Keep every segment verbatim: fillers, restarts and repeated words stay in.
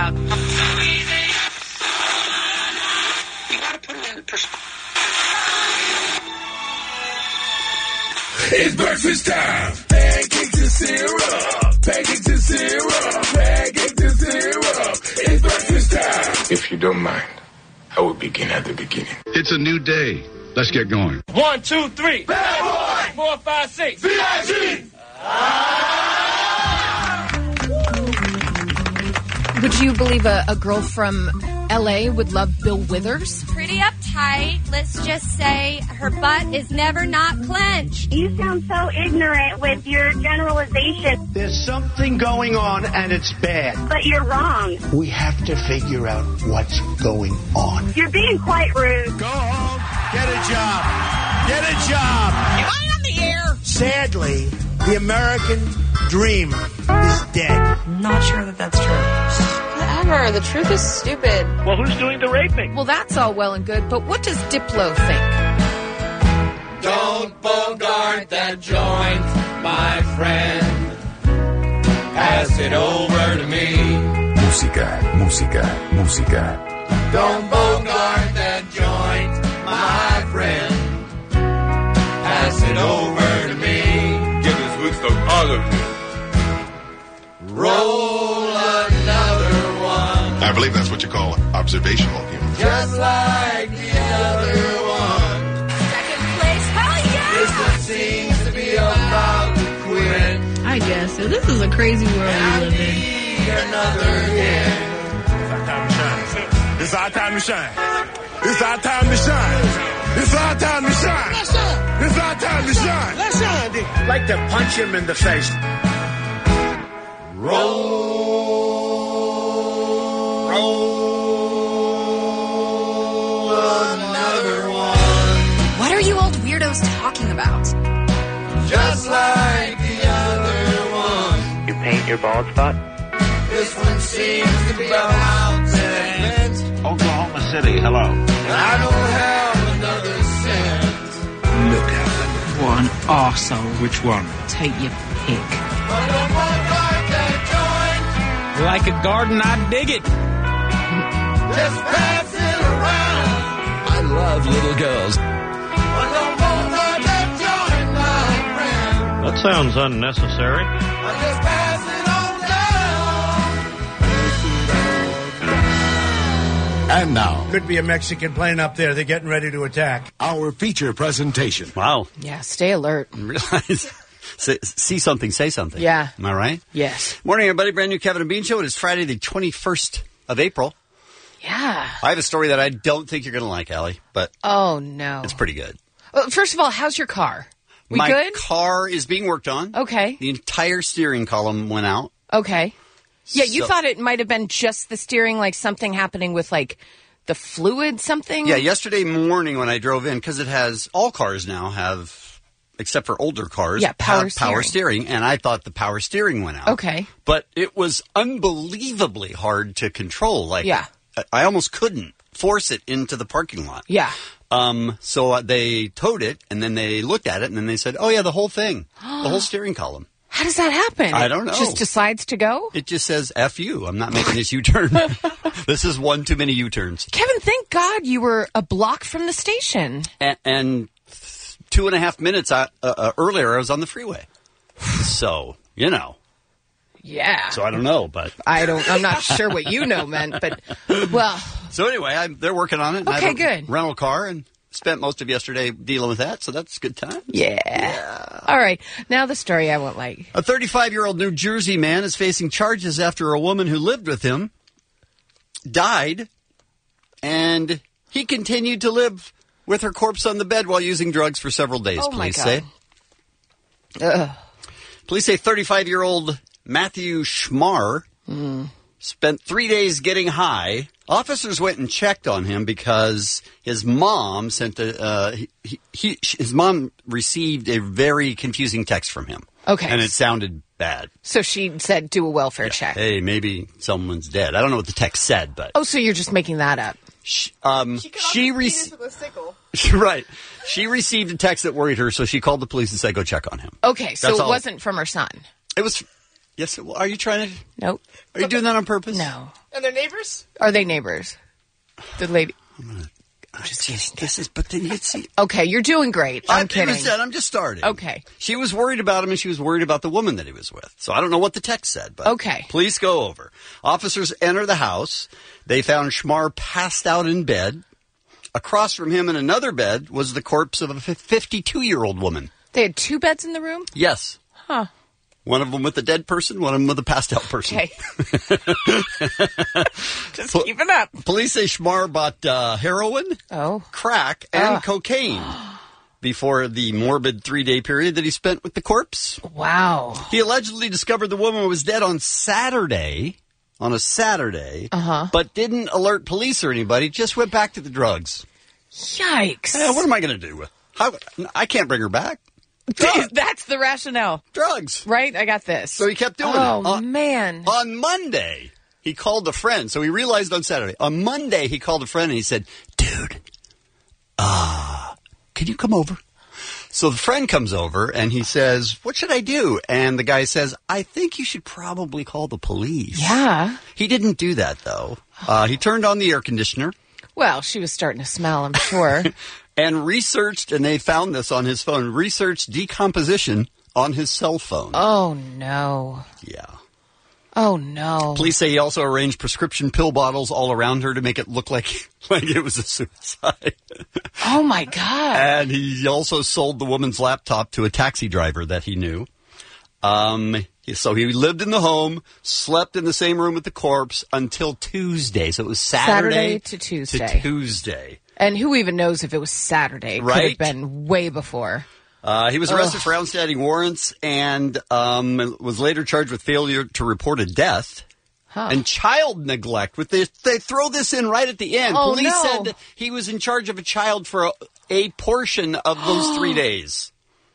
out. You gotta put it into perspective. It's breakfast time. Pancakes and syrup. Pancakes and syrup. Pancakes and syrup. It's breakfast time. If you don't mind, I will begin at the beginning. It's a new day. Let's get going. One, two, three. Bad boy. Four, five, six. V I G. Would you believe a, a girl from L A would love Bill Withers? Pretty uptight. Let's just say her butt is never not clenched. You sound so ignorant with your generalization. There's something going on, and it's bad. But you're wrong. We have to figure out what's going on. You're being quite rude. Go home, get a job. Get a job. Am I on the air? Sadly, the American dream is dead. Not sure that that's true. Whatever. The truth is stupid. Well, who's doing the raping? Well, that's all well and good, but what does Diplo think? Don't bogart that joint, my friend. Pass it over to me. Música, música, música. Don't bogart that joint, my friend. Pass it over to me. Get this Woodstock all of you. Roll another one. I believe that's what you call observational humor. Just like the other one. Second place. Hell yeah! This one seems to be about to quit. I guess so. This is a crazy world we live in. Need another hit. It's our time to shine. It's our time to shine. It's our time to shine. Let's shine. It's our time to shine. Let's shine, D. Like to punch him in the face. Roll, roll another one. What are you old weirdos talking about? Just like the other one. You paint your bald spot? This one seems to be about to end. Oklahoma City, hello. And I don't have another cent. Look at them. What an arsehole. Which one? Take your pick. But don't bogart that Like a garden, I dig it. joint. Just pass it around. I love little girls. But don't bogart that joint, my friend. That sounds unnecessary. But just pass it on down. And now, Could be a Mexican plane up there. They're getting ready to attack. our feature presentation. Wow. Yeah, stay alert. Realize. Say, see something, say something. Yeah. Am I right? Yes. Morning, everybody. Brand new Kevin and Bean Show. It is Friday, the twenty-first of April. Yeah. I have a story that I don't think you're going to like, Allie, but Oh, no. it's pretty good. Well, first of all, how's your car? We My good? car is being worked on. Okay. The entire steering column went out. Okay. Yeah, you So- thought it might have been just the steering, like something happening with, like, the fluid something? Yeah, yesterday morning when I drove in, because it has, all cars now have, except for older cars, Yeah, power have power steering, and I thought the power steering went out. Okay. But it was unbelievably hard to control. Like, Yeah. I, I almost couldn't force it into the parking lot. Yeah. Um, so uh, they towed it, and then they looked at it, and then they said, oh, yeah, the whole thing, the whole steering column. How does that happen? I don't know. It just decides to go? It just says, F you. I'm not making this U-turn. This is one too many U-turns. Kevin, thank God you were a block from the station. And, and two and a half minutes uh, uh, earlier, I was on the freeway. So, you know. Yeah. So I don't know, but... I don't, I'm not sure what you know meant, but, well... So anyway, I'm, they're working on it. And Okay, I have a good. rental car and spent most of yesterday dealing with that, so that's a good time. Yeah. yeah. All right. Now the story I won't like. A thirty-five-year-old New Jersey man is facing charges after a woman who lived with him died, and he continued to live with her corpse on the bed while using drugs for several days, Oh, my police God. say. Ugh. Police say thirty-five-year-old Matthew Schmar Mm. spent three days getting high. Officers went and checked on him because his mom sent a, uh, he, he, he, his mom received a very confusing text from him. Okay. And it sounded bad. So she said, do a welfare check. Hey, maybe someone's dead. I don't know what the text said, but. Oh, so you're just making that up. She, um, She, she received. Right. She received a text that worried her, so she called the police and said, go check on him. Okay, so That's it all. wasn't from her son. It was. Yes. Well, are you trying to? Nope. Are you doing that on purpose? No. Are they neighbors? Are they neighbors? The lady. I'm gonna. I'm just kidding. This is, but then you'd see. Okay, you're doing great. I'm I, kidding. It was that. I'm just starting. Okay. She was worried about him, and she was worried about the woman that he was with. So I don't know what the text said, but okay. Please go over. Officers enter the house. They found Schmar passed out in bed. Across from him in another bed was the corpse of a fifty-two-year-old woman. They had two beds in the room? Yes. Huh. One of them with a dead person, one of them with a passed-out person. Okay. Just keep it up. Police say Schmar bought uh, heroin, oh. crack, and Ugh. cocaine before the morbid three-day period that he spent with the corpse. Wow. He allegedly discovered the woman was dead on Saturday, on a Saturday, uh-huh. but didn't alert police or anybody, just went back to the drugs. Yikes. Eh, what am I going to do with How, I can't bring her back. Drugs. That's the rationale. Drugs. Right? I got this. So he kept doing oh, it. Oh, man. On Monday, he called a friend. So he realized on Saturday. On Monday, he called a friend and he said, dude, uh, can you come over? So the friend comes over and he says, what should I do? And the guy says, I think you should probably call the police. Yeah. He didn't do that, though. Uh, he turned on the air conditioner. Well, she was starting to smell, I'm sure. And researched, and they found this on his phone, researched decomposition on his cell phone. Oh, no. Yeah. Oh, no. Police say he also arranged prescription pill bottles all around her to make it look like, like it was a suicide. Oh, my God. And he also sold the woman's laptop to a taxi driver that he knew. Um, so he lived in the home, slept in the same room with the corpse until Tuesday. So it was Saturday, Saturday to Tuesday. To Tuesday. And who even knows if it was Saturday? It right? could have been way before. Uh, he was arrested Ugh. for outstanding warrants and um, was later charged with failure to report a death huh. and child neglect. With this, they throw this in right at the end. Oh, Police no. said that he was in charge of a child for a, a portion of those three days.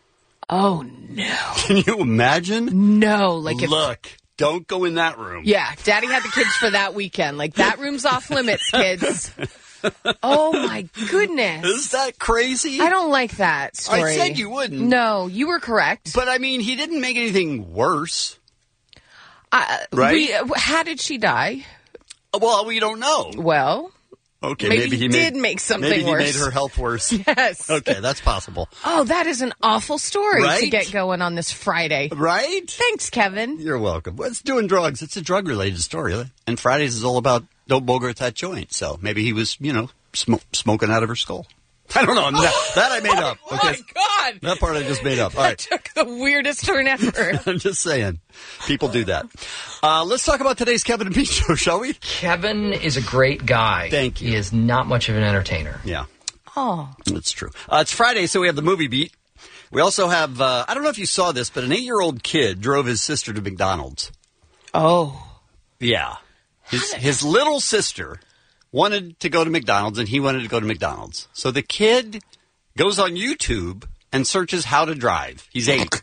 Oh, no. Can you imagine? No. Like if, Look, don't go in that room. Yeah, Daddy had the kids for that weekend. Like, that room's off limits, kids. Oh, my goodness. Is that crazy? I don't like that story. I said you wouldn't. No, you were correct. But, I mean, he didn't make anything worse. Uh, right? We, how did she die? Well, we don't know. Well... Okay, maybe, maybe he, he made, did make something maybe worse. Maybe he made her health worse. Yes. Okay, that's possible. Oh, that is an awful story right? to get going on this Friday. Right? Thanks, Kevin. You're welcome. Well, it's doing drugs. It's a drug-related story. And Fridays is all about don't bogart that joint. So maybe he was, you know, sm- smoking out of her skull. I don't know. That, that I made up. Oh, Okay. my God. That part I just made up. All That right. took the weirdest turn ever. I'm just saying. People do that. Uh, let's talk about today's Kevin and Pete show, shall we? Kevin is a great guy. Thank you. He is not much of an entertainer. Yeah. Oh. That's true. Uh, it's Friday, so we have the movie beat. We also have, uh, I don't know if you saw this, but an eight-year-old kid drove his sister to McDonald's. Oh. Yeah. His, his little sister wanted to go to McDonald's, and he wanted to go to McDonald's. So the kid goes on YouTube and searches how to drive. He's eight.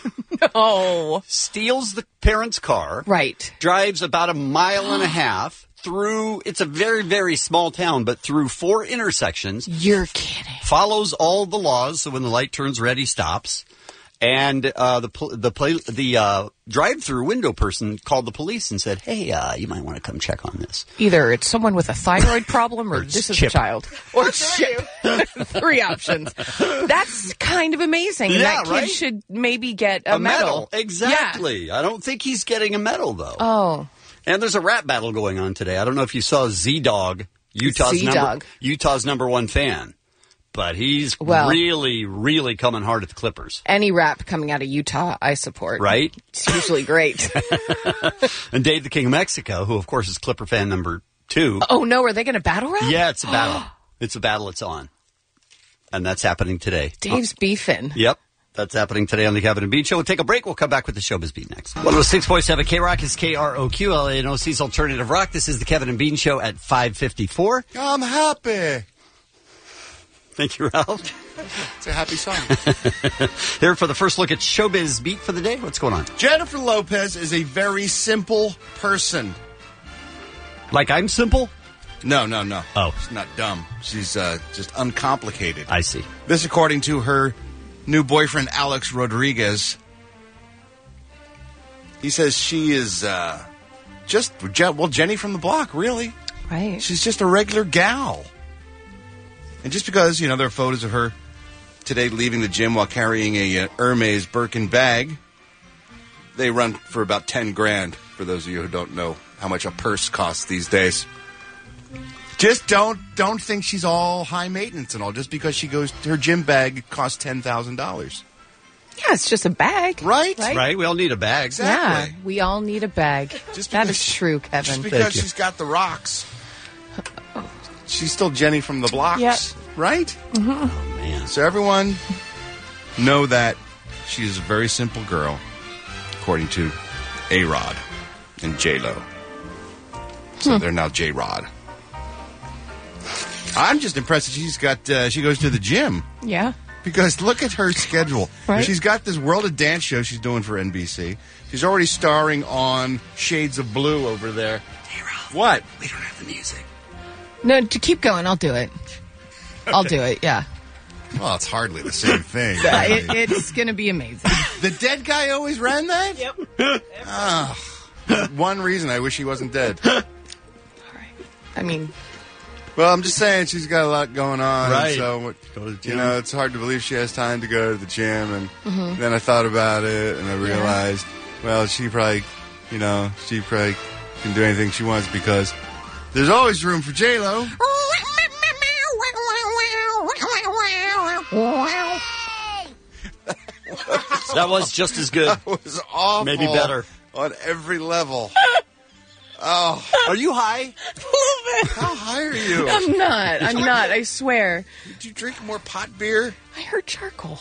No. Steals the parents' car. Right. Drives about a mile and a half through, it's a very, very small town, but through four intersections. You're kidding. Follows all the laws, so when the light turns red, he stops. And uh, the pl- the play- the uh, drive-through window person called the police and said, hey, uh, you might want to come check on this. Either it's someone with a thyroid problem or, Or this is Chip. a child. Or Chip. Three options. That's kind of amazing. Yeah, that kid right? should maybe get a, A medal. medal. Exactly. Yeah. I don't think he's getting a medal, though. Oh. And there's a rap battle going on today. I don't know if you saw Z-Dog, Utah's, Z-Dog. number, Utah's number one fan. But he's Well- really, really coming hard at the Clippers. Any rap coming out of Utah, I support. Right? It's usually great. And Dave the King of Mexico, who, of course, is Clipper fan number two. Oh, no. Are they going to battle rap? Yeah, it's a battle. It's a battle it's on. And that's happening today. Dave's beefing. Yep. That's happening today on the Kevin and Bean Show. We'll take a break. We'll come back with the Showbiz Beat next. one oh six point seven K-Rock is K R O Q, L A N O C's Alternative Rock. This is the Kevin and Bean Show at five fifty-four. I'm happy. Thank you, Ralph. It's a happy song. Here for the first look at Showbiz Beat for the day. What's going on? Jennifer Lopez is a very simple person. Like I'm simple? No, no, no. Oh. She's not dumb. She's uh, just uncomplicated. I see. This according to her new boyfriend, Alex Rodriguez. He says she is uh, just, well, Jenny from the block, really. Right. She's just a regular gal. And just because, you know, there are photos of her today leaving the gym while carrying a uh, Hermes Birkin bag, they run for about ten grand, for those of you who don't know how much a purse costs these days. Just don't don't think she's all high maintenance and all. Just because she goes, her gym bag costs ten thousand dollars. Yeah, it's just a bag. Right? Right. Right. We all need a bag. Exactly. Yeah, we all need a bag. Just that because- is true, Kevin. Just because she's got the rocks. She's still Jenny from the blocks. Yep. Right? Mm-hmm. Oh, man. So everyone know that she's a very simple girl, according to A-Rod and J-Lo. So Hmm. they're now J-Rod. I'm just impressed that she's got, uh, she goes to the gym. Yeah. Because look at her schedule. Right. She's got this World of Dance show she's doing for N B C. She's already starring on Shades of Blue over there. Hey, Ralph. What? We don't have the music. No, to keep going. I'll do it. I'll do it. Yeah. Well, it's hardly the same thing. Uh, it, it's going to be amazing. The dead guy always ran that? Yep. Ah, one reason I wish he wasn't dead. All right. I mean, Well, I'm just saying she's got a lot going on. Right. So, Go to the you gym. know, it's hard to believe she has time to go to the gym. And Mhm. then I thought about it and I realized, well, she probably, you know, she probably can do anything she wants because there's always room for J-Lo. That was just as good. That was awful. Maybe better. On every level. Oh. Are you high? How high are you? I'm not. I'm not. I swear. Did you drink more pot beer? I heard charcoal.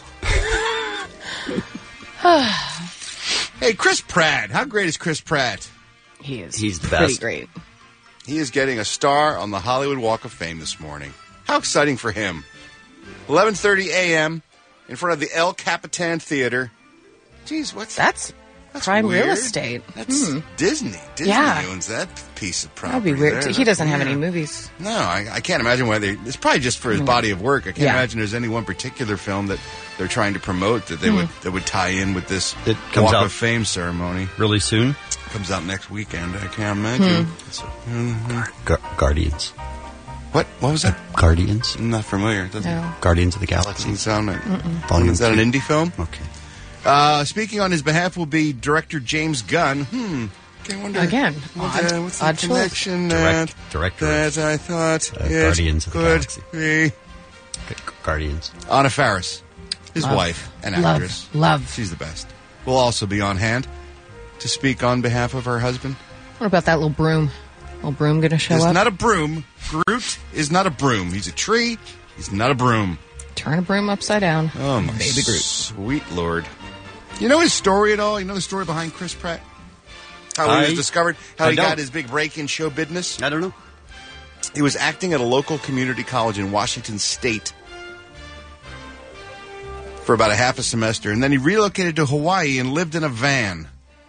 Hey, Chris Pratt. How great is Chris Pratt? He is. He's the pretty best. great. He is getting a star on the Hollywood Walk of Fame this morning. How exciting for him. eleven thirty a.m. in front of the El Capitan Theater. Jeez, what's That's, That's prime weird. real estate. That's Hmm. Disney. Disney Yeah. owns that piece of That'd property. be weird. there. He That's doesn't have any weird. movies. No, I, I can't imagine why they... It's probably just for his body of work. I can't Yeah. imagine there's any one particular film that they're trying to promote that they Hmm. would that would tie in with this It comes Walk out of Fame ceremony. really soon. Comes out next weekend. I can't imagine. Mhm. Gu- Guardians. What? What was that? Guardians. I'm not familiar. It doesn't, No. Guardians of the Galaxy. doesn't sound like... Volume Is that an two. indie film? Okay. Uh, speaking on his behalf will be director James Gunn. Hmm. Okay, I wonder, Again, what's, odd- uh, what's the odd choice. connection Direct, that, director. that I thought Uh, it Guardians of the could Galaxy. be? Guardians. Anna Faris, his Love. wife and Love. actress. Love. She's the best. Will also be on hand to speak on behalf of her husband. What about that little broom? Little broom going to show It's up? not a broom. Groot is not a broom. He's a tree. He's not a broom. Turn a broom upside down. Oh, my Baby Groot. sweet Lord. You know his story at all? You know the story behind Chris Pratt? How he I- was discovered? How I he got don't. his big break in show business? I don't know. He was acting at a local community college in Washington State for about a half a semester, and then he relocated to Hawaii and lived in a van.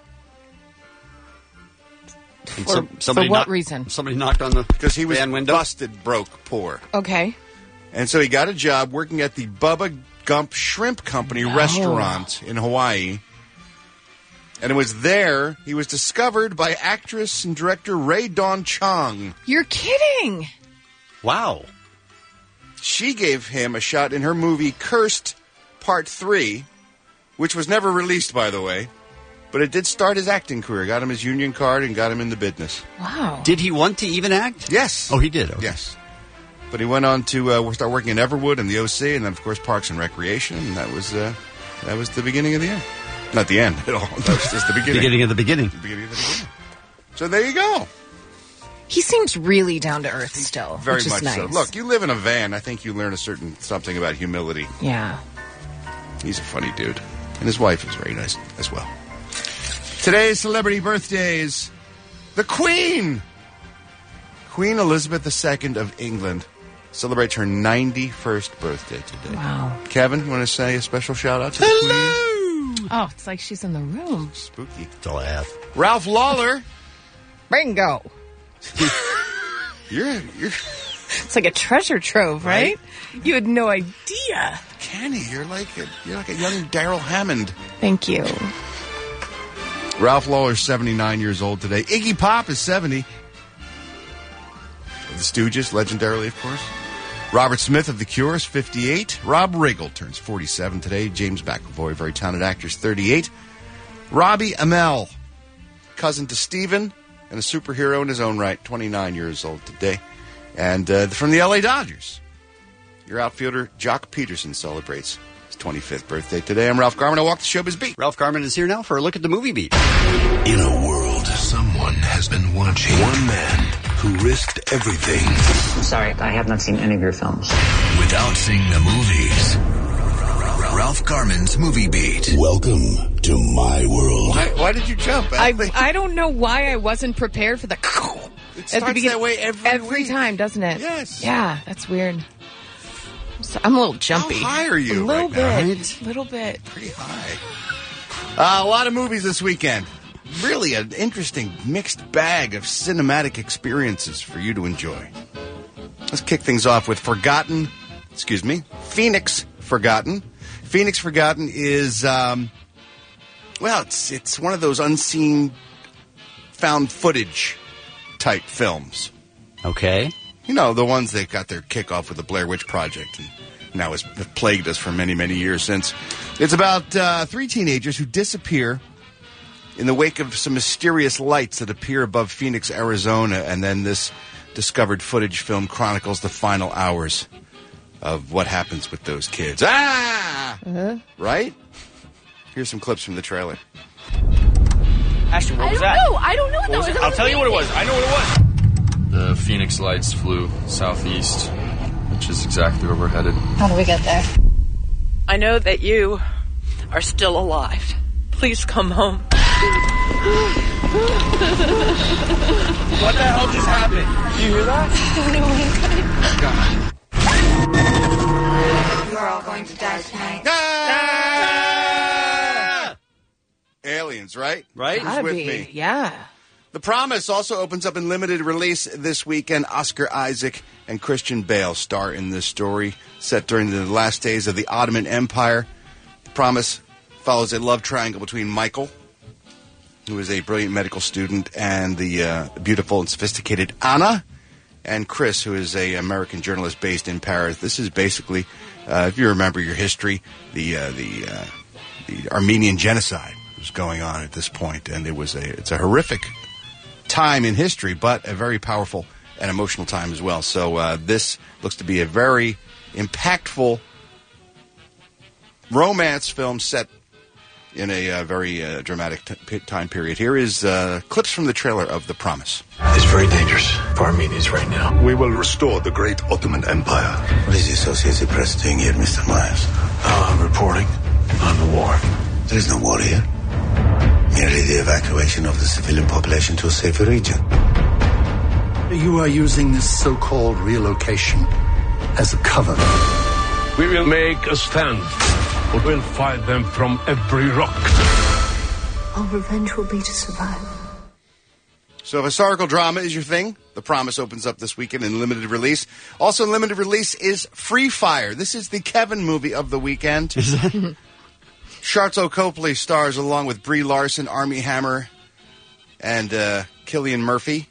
And For- some- for somebody what knocked- reason? Somebody knocked on the Because he was van window. busted, broke, poor. Okay. And so he got a job working at the Bubba Gump Shrimp Company No. restaurant in Hawaii. And it was there he was discovered by actress and director Ray Dawn Chong. You're kidding. Wow. She gave him a shot in her movie Cursed Part three, which was never released, by the way. But it did start his acting career. Got him his union card and got him in the business. Wow. Did he want to even act? Yes. Oh, he did. Okay. Yes. But he went on to uh, start working in Everwood and the O C, and then, of course, Parks and Recreation. And that was uh, that was the beginning of the end. Not the end at all. That was just the beginning. Beginning of the beginning. The beginning of the beginning. So there you go. He seems really down to earth still. Very which is much nice. so. Look, you live in a van. I think you learn a certain something about humility. Yeah. He's a funny dude. And his wife is very nice as well. Today's celebrity birthdays. The Queen! Queen Elizabeth the Second of England celebrates her ninety-first birthday today. Wow. Kevin, want to say a special shout out to the Queen? Oh, it's like she's in the room. Spooky. That's all I have. Ralph Lawler. Bingo. You're, you're, It's like a treasure trove, right? You had no idea. Kenny, you're like a, you're like a young Daryl Hammond. Thank you. Ralph Lawler's seventy-nine years old today. Iggy Pop is seventy. The Stooges, legendarily, of course. Robert Smith of The Cure is fifty-eight. Rob Riggle turns forty-seven today. James McAvoy, very talented actor, is thirty-eight. Robbie Amell, cousin to Steven and a superhero in his own right, twenty-nine years old today. And uh, from the L A Dodgers, your outfielder, Jock Peterson, celebrates his twenty-fifth birthday today. I'm Ralph Garman. I walk the showbiz beat. Ralph Garman is here now for a look at the movie beat. In a world, someone has been watching. One man who risked everything. I'm sorry, I have not seen any of your films. Without seeing the movies. Ralph Garman's Movie Beat. Welcome to my world. Why, why did you jump? I, I don't know why I wasn't prepared for the... It starts that way every Every week. time, doesn't it? Yes. Yeah, that's weird. So I'm a little jumpy. How high are you A little right bit. now? A little bit. Pretty high. Uh, a lot of movies this weekend. Really an interesting mixed bag of cinematic experiences for you to enjoy. Let's kick things off with Forgotten, excuse me, Phoenix Forgotten. Phoenix Forgotten is, um, well, it's it's one of those unseen found footage type films. Okay. You know, the ones that got their kickoff with the Blair Witch Project and now has plagued us for many, many years since. It's about uh, three teenagers who disappear in the wake of some mysterious lights that appear above Phoenix, Arizona, and then this discovered footage film chronicles the final hours of what happens with those kids. Ah! Uh-huh. Right? Here's some clips from the trailer. Ashley, what I was don't that? know. I don't know what What that was was. it? I'll tell you what it was. I know what it was. The Phoenix lights flew southeast, which is exactly where we're headed. How do we get there? I know that you are still alive. Please come home. What the hell just happened? You hear that? You are all going to die tonight. Ah! Aliens, right? Right? Who's Gotta with be. me? Yeah. The Promise also opens up in limited release this weekend. Oscar Isaac and Christian Bale star in this story set during the last days of the Ottoman Empire. The Promise follows a love triangle between Michael, who is a brilliant medical student, and the uh, beautiful and sophisticated Anna, and Chris, who is a American journalist based in Paris. This is basically, uh, if you remember your history, the uh, the uh, the Armenian genocide was going on at this point, and it was a it's a horrific time in history, but a very powerful and emotional time as well. So uh, this looks to be a very impactful romance film set in a uh, very uh, dramatic t- time period. Here is uh, clips from the trailer of The Promise. It's very dangerous for Armenians right now. We will restore the great Ottoman Empire. What is the Associated Press doing here, Mister Myers? Oh, I'm reporting on the war. There is no war here. Merely the evacuation of the civilian population to a safer region. You are using this so-called relocation as a cover. We will make a stand. We will fight them from every rock. Our revenge will be to survive. So if historical drama is your thing, The Promise opens up this weekend in limited release. Also in limited release is Free Fire. This is the Kevin movie of the weekend. Sharlto Copley stars along with Brie Larson, Armie Hammer, and uh, Cillian Murphy.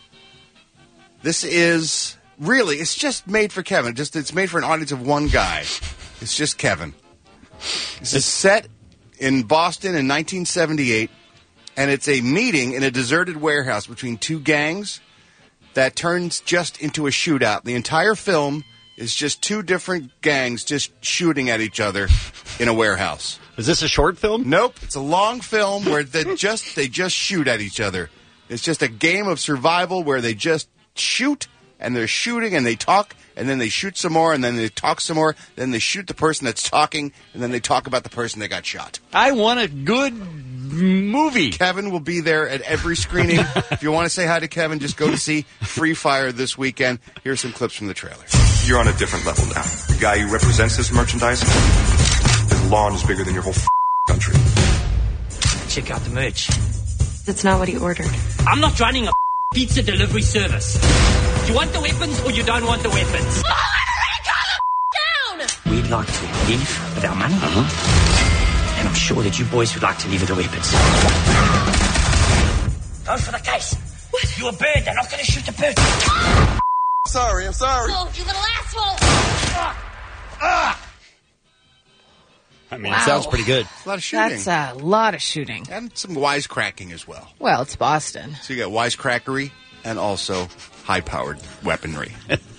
This is really, it's just made for Kevin. Just It's made for an audience of one guy. It's just Kevin. This is set in Boston in nineteen seventy-eight, and it's a meeting in a deserted warehouse between two gangs that turns just into a shootout. The entire film is just two different gangs just shooting at each other in a warehouse. Is this a short film? Nope. It's a long film where they just they just shoot at each other. It's just a game of survival where they just shoot, and they're shooting, and they talk, and then they shoot some more, and then they talk some more, then they shoot the person that's talking, and then they talk about the person that got shot. I want a good movie. Kevin will be there at every screening. If you want to say hi to Kevin, just go to see Free Fire this weekend. Here's some clips from the trailer. You're on a different level now. The guy who represents this merchandise, his lawn is bigger than your whole f- country. Check out the merch. That's not what he ordered. I'm not running a pizza delivery service. You want the weapons or you don't want the weapons? Down! We'd like to leave with our money. Uh-huh. And I'm sure that you boys would like to leave with the weapons. Go for the case. What? You're a bird. They're not going to shoot the bird. Sorry, I'm sorry. Oh, you little asshole. Ah! I mean, Wow. it sounds pretty good. A lot of shooting. That's a lot of shooting. And some wisecracking as well. Well, it's Boston. So you got wisecrackery and also high-powered weaponry.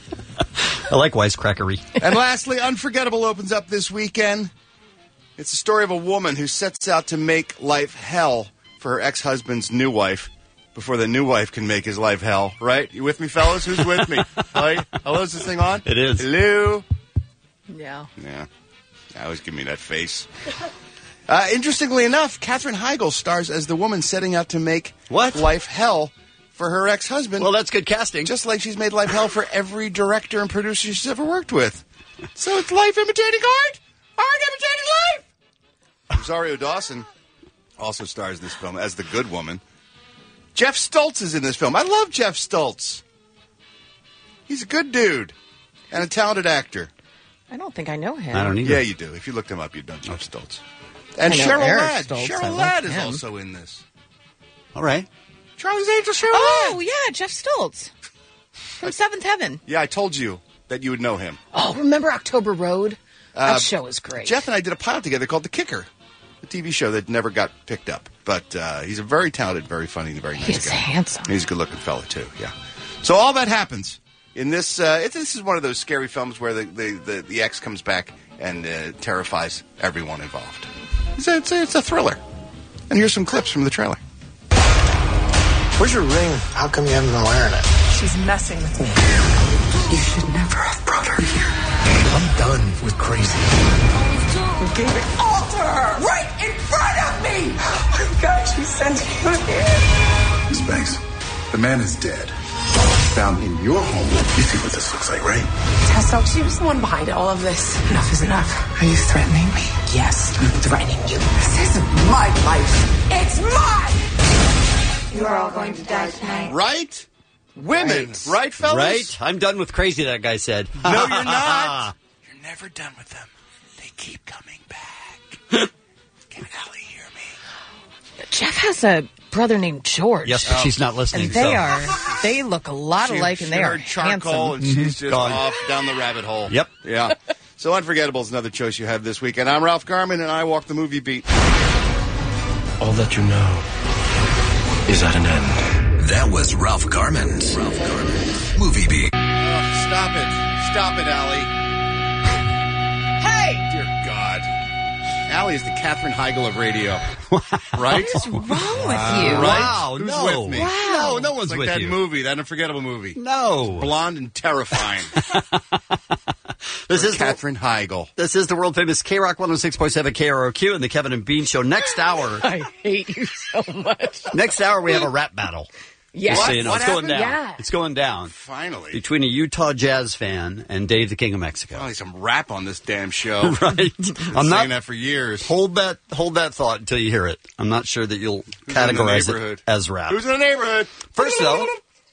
I like wisecrackery. And lastly, Unforgettable opens up this weekend. It's the story of a woman who sets out to make life hell for her ex-husband's new wife before the new wife can make his life hell. Right? You with me, fellas? Who's with me? Right? Hello, is this thing on? It is. Hello? Yeah. Yeah. I always give me that face. Uh, interestingly enough, Katherine Heigl stars as the woman setting out to make what? life hell for her ex-husband. Well, that's good casting. Just like she's made life hell for every director and producer she's ever worked with. So it's life imitating art? Art imitating life! Rosario Dawson also stars in this film as the good woman. Jeff Stoltz is in this film. I love Jeff Stoltz. He's a good dude and a talented actor. I don't think I know him. I don't either. Yeah, you do. If you looked him up, you'd know Jeff Stoltz. And I know Cheryl Eric Ladd. Stoltz. Cheryl I like Ladd is him. also in this. All right. Charlie's Angels, Cheryl Oh, Ladd. yeah, Jeff Stoltz from Seventh Heaven. Yeah, I told you that you would know him. Oh, remember October Road? That Uh, show was great. Jeff and I did a pilot together called The Kicker, a T V show that never got picked up. But uh, he's a very talented, very funny, and very nice He's guy. handsome. He's a good-looking fella, too, yeah. So all that happens in this. Uh, it, this is one of those scary films where the, the, the, the ex comes back and uh, terrifies everyone involved. It's a, it's, a, it's a thriller. And here's some clips from the trailer. Where's your ring? How come you haven't been wearing it? She's messing with me. You should never have brought her here. I'm done with crazy. You gave it all to her right in front of me. Oh my God, she sent you here. Miss Banks, the man is dead. Found in your home. You see what this looks like, right? Tessa, she was the one behind all of this. Enough is enough. Are you threatening me? Yes, I'm threatening you. This isn't my life. It's mine. You are all going to die tonight. Right? Women, right, right fellas? Right? I'm done with crazy, that guy said. No, you're not. You're never done with them. They keep coming back. Can Allie hear me? Jeff has a brother named George. Yes, but she's not listening. And they so. are, they look a lot She- alike, she and they are heard charcoal, handsome. and she's just Gone. off down the rabbit hole. Yep. Yeah. So Unforgettable is another choice you have this week. And I'm Ralph Garman, and I walk the movie beat. All that you know is at an end. That was Ralph Garman's Ralph Garman Movie Beat. Oh, stop it. Stop it, Allie. Hey! Dear God. Allie is the Katherine Heigl of radio. Right? What is wrong with you? Right? Wow, Who's no. with me? Wow. No, no one's It's like with that you. movie, that unforgettable movie. No. Blonde and terrifying. This For is Katherine Heigl. This is the world famous K Rock one oh six point seven K R O Q and the Kevin and Bean Show. Next hour, I hate you so much. next hour we have a rap battle. Yeah. Just so you know, What it's going happened? down. Yeah. It's going down Finally. between a Utah Jazz fan and Dave the King of Mexico. Finally, some rap on this damn show. Right? Been I'm not saying that for years. hold that hold that thought until you hear it. I'm not sure that you'll Who's in the categorize neighborhood? it as rap. Who's in the neighborhood? First though,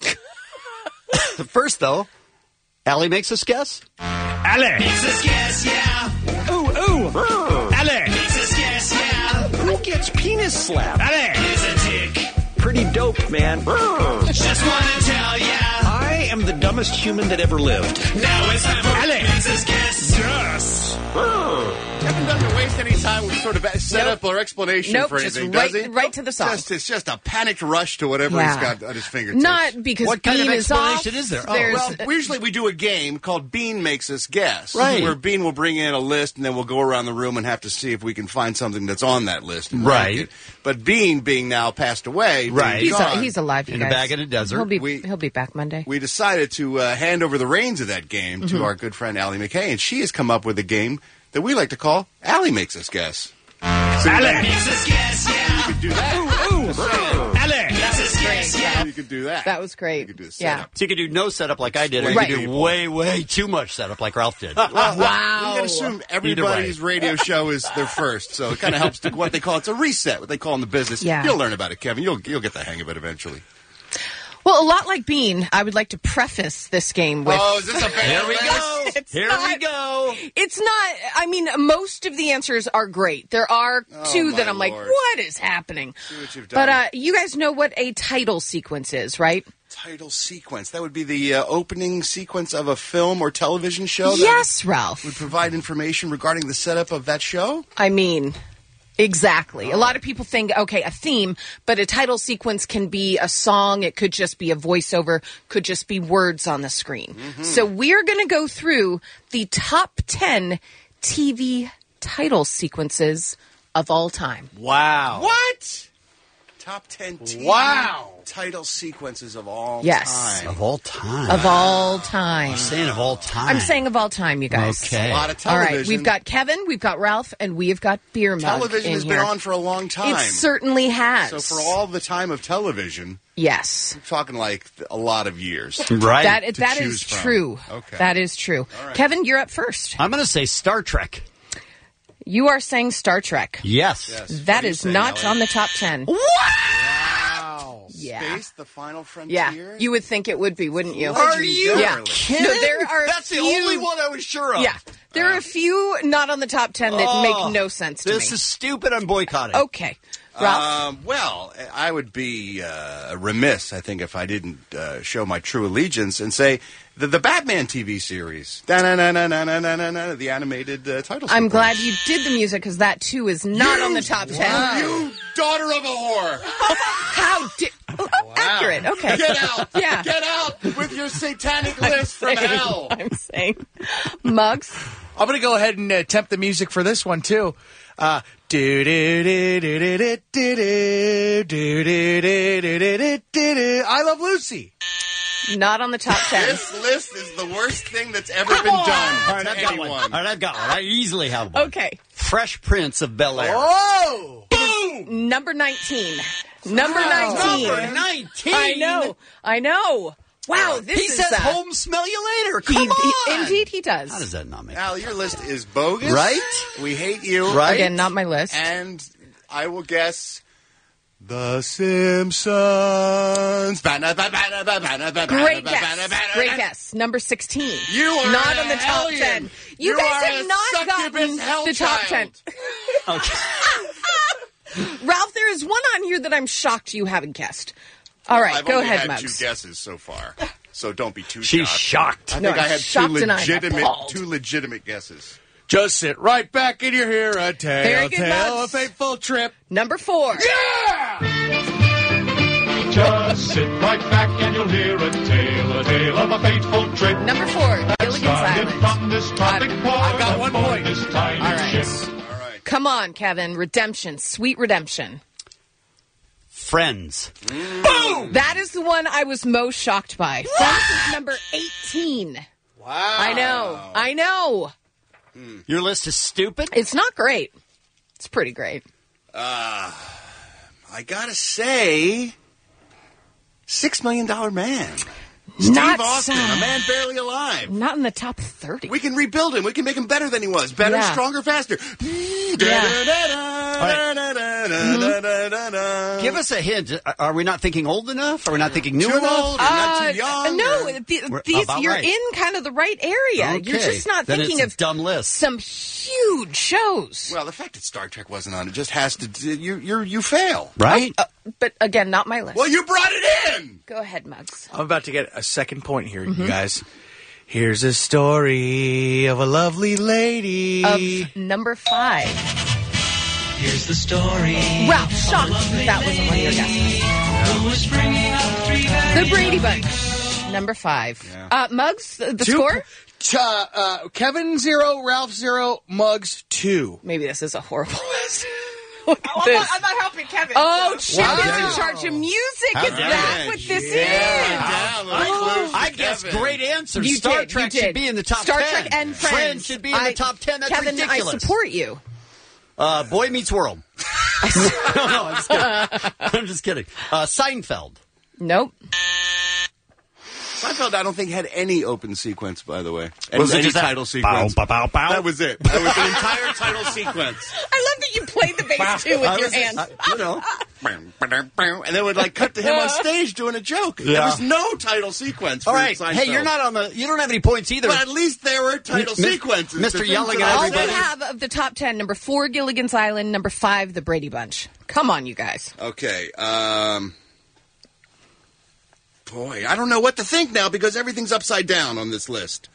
first though, Allie makes us guess. Allie. Makes us guess, yeah. Ooh, ooh. Allie. Makes us guess, yeah. Who gets penis slapped? Allie. Is a dick. Pretty dope, man. Just wanna tell ya. I am the dumbest human that ever lived. Now it's time for Allie. Makes us guess. Yes. Kevin doesn't waste any time with sort of setup Nope. or explanation Nope, for just anything, right, does he? right to the song. Just, it's just a panicked rush to whatever Yeah. he's got at his fingertips. Not because What kind of Bean is off. explanation is there? Oh, There's- Well, we usually we do a game called Bean Makes Us Guess. Right. Where Bean will bring in a list, and then we'll go around the room and have to see if we can find something that's on that list. And rank Right. it. But Bean, being now passed away, Right. being he's, a, gone, he's alive, you In a guys. bag in a desert. He'll be, We- he'll be back Monday. we decided to uh, hand over the reins of that game Mm-hmm. to our good friend Allie McKay, and she has come up with a game that we like to call Allie Makes Us Guess. Allie. Makes us guess, yeah. You could do that. Ooh, ooh. Allie. Makes us guess, yeah. You could do that. That was great. You could do a Yeah. setup. So you could do no setup like I did, or you Right. could do way, way too much setup like Ralph did. Well, Wow. You can assume everybody's radio show is their first, so it kind of helps to what they call it's a reset, what they call in the business. Yeah. You'll learn about it, Kevin. You'll you'll get the hang of it eventually. Well, a lot like Bean, I would like to preface this game with... Oh, is this a bad Here we go. It's Here not, we go. It's not... I mean, most of the answers are great. There are Oh, two my that I'm like, Lord. what is happening? See what you've But done. uh, you guys know what a title sequence is, right? Title sequence. That would be the uh, opening sequence of a film or television show? That Yes, Ralph. Would provide information regarding the setup of that show? I mean... Exactly. A lot of people think, okay, a theme, but a title sequence can be a song. It could just be a voiceover, could just be words on the screen. Mm-hmm. So we're going to go through the top ten T V title sequences of all time. Wow. What? Top ten T V Wow. title sequences of all Yes. time. Of all time. Of all time. You're saying of all time. I'm saying of all time, you guys. Okay. A lot of All television. right, we've got Kevin, we've got Ralph, and we've got Beer Mug Television in has here. been on for a long time. It certainly has. So for all the time of television, yes. we're talking like a lot of years. Right. That, to that choose is from. true. Okay. That is true. All right. Kevin, you're up first. I'm going to say Star Trek. You are saying Star Trek. Yes. Yes. That What are you is saying, not Ellie? on the top ten. Wow. Yeah. Space, the final frontier? Yeah. You would think it would be, wouldn't you? Are you Yeah. kidding? No, there are a That's the few- only one I was sure of. Yeah. There are a few not on the top ten that Oh, make no sense to This me. is stupid. I'm boycotting. Okay. Ralph? Um, well, I would be uh, remiss, I think, if I didn't uh, show my true allegiance and say the, the Batman T V series, Da-na-na-na-na-na-na-na, the animated uh, title. I'm sequence. glad you did the music because that too is not You- on the top ten. Wow. You daughter of a whore! How did? Oh, accurate. Okay. Get out! Yeah. Get out with your satanic list from saying- hell! I'm saying, Muggs. I'm going to go ahead and uh, tempt the music for this one, too. Uh, do do do do do do do do do do do do do. I Love Lucy. Not on the top ten. This list is the worst thing that's ever Come been on. done All right, to I've got anyone. one. All right, I've got one. I easily have one. Okay. Fresh Prince of Bel-Air. Oh! Boom. Number nineteen. Number Wow. nineteen. Number nineteen. I know. I know. Wow. This He is says, uh, home smell you later. he- Come he- on. indeed, he does. How does that not make Al, your list is bogus. Right? We hate you. Right? Again, not my list. And I will guess The Simpsons. Banna, ba- banna, ba- banna, ba- Great banna, guess. banna, banna, Great banna. guess. Number sixteen. You are not a on the top hellion. ten. You, You guys are have a not succubus gotten hell the top child. ten. Okay. Ralph, there is one on here that I'm shocked you haven't guessed. All right, I've go only ahead, had Muggs. two guesses so far, so don't be too She's shocked. shocked. I No, think I I'm had two shocked and I'm legitimate, appalled. two legitimate guesses. Just sit right back and you hear a Very tale, good, tale Muggs. of fateful trip. Number four. Just sit right back and you'll hear a tale, a tale of a fateful trip. Number four. Gilligan's Started Island. from this tropic port I've got one aboard point. this tiny All right. ship. All right. Come on, Kevin. Redemption. Sweet redemption. Friends. Boom! That is the one I was most shocked by. Friends is number eighteen. Wow. I know. I know. Your list is stupid? It's not great. It's pretty great. Uh, I gotta say, Six Million Dollar Man. Steve Not Austin, so- a man barely alive. Not in the top thirty. We can rebuild him. We can make him better than he was. Better, Yeah. stronger, faster. Give us a hint. Are we not thinking old enough? Are we not thinking new Too enough? old or not Uh, too young? no, or- the, We're these, about you're right. in kind of the right area. You're Okay. just not Then thinking it's a of dumb list. some huge shows. Well, the fact that Star Trek wasn't on it just has to. You you you fail. Right? Uh, but again, not my list. Well, you brought it in. Go ahead, Muggs. I'm about to get a second point here, Mm-hmm. you guys. Here's a story of a lovely lady. Of number five. Here's the story. Ralph, shocked that that wasn't one of your guesses. Who was bringing up three very The Brady Bunch. Number five. Yeah. Uh, Muggs, the, the Two- score? Uh, uh, Kevin zero, Ralph zero, Muggs two. Maybe this is a horrible list. Look at Oh, I'm, this. not, I'm not helping Kevin. Oh, so- Chip Wow. is in charge of music. How Is dare that you. what this Yeah. is? Down, little Oh. clues to I guess Kevin. great answers. You Star did, Trek you should did. be in the top Star ten. Trek and Friends. should be in I- the top ten. That's Kevin, ridiculous. I support you. Uh, Boy Meets World. no, no, I'm just kidding. I'm just kidding. Uh, Seinfeld. Nope. Seinfeld, I don't think had any open sequence. By the way, and Was it any just that title sequence? bow, bow, bow, bow? That was it. That was the entire title sequence. I love that you played the bass too with I your was- hands. I- you know, and then it would like cut to him on stage doing a joke. There Yeah. was no title sequence. For All right. Seinfeld. Hey, you're not on the. You don't have any points either. But at least there were title Mis- sequences. Mister The things Yelling that at I All was we everybody. have of the top ten, number four, Gilligan's Island, number five, The Brady Bunch. Come on, you guys. Okay. Um, boy, I don't know what to think now because everything's upside down on this list.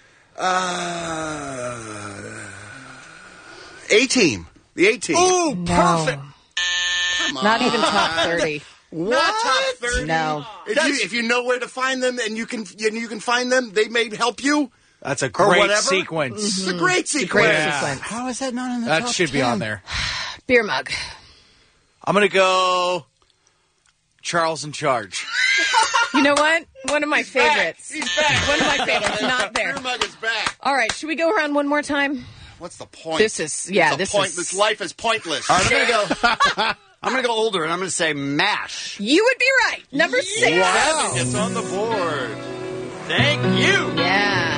Uh, A-Team. The A-Team. Ooh, No. perfect. Come on. Not even top thirty. Not top thirty. No. If you, if you know where to find them and you can and you can find them, they may help you. That's a Or great whatever. sequence. It's a great It's a sequence. great Yeah. sequence. How is that not in the That top should be ten? on there. Beer mug. I'm going to go Charles in Charge. You know what? One of my favorites. He's back. One of my favorites. Not there. Beer mug is back. All right, should we go around one more time? What's the point? This is- yeah, It's a this point. is- This life is pointless. All right, I'm gonna go. I'm gonna go older, and I'm gonna say MASH. You would be right. Number six. Wow. It's on the board. Thank you. Yeah.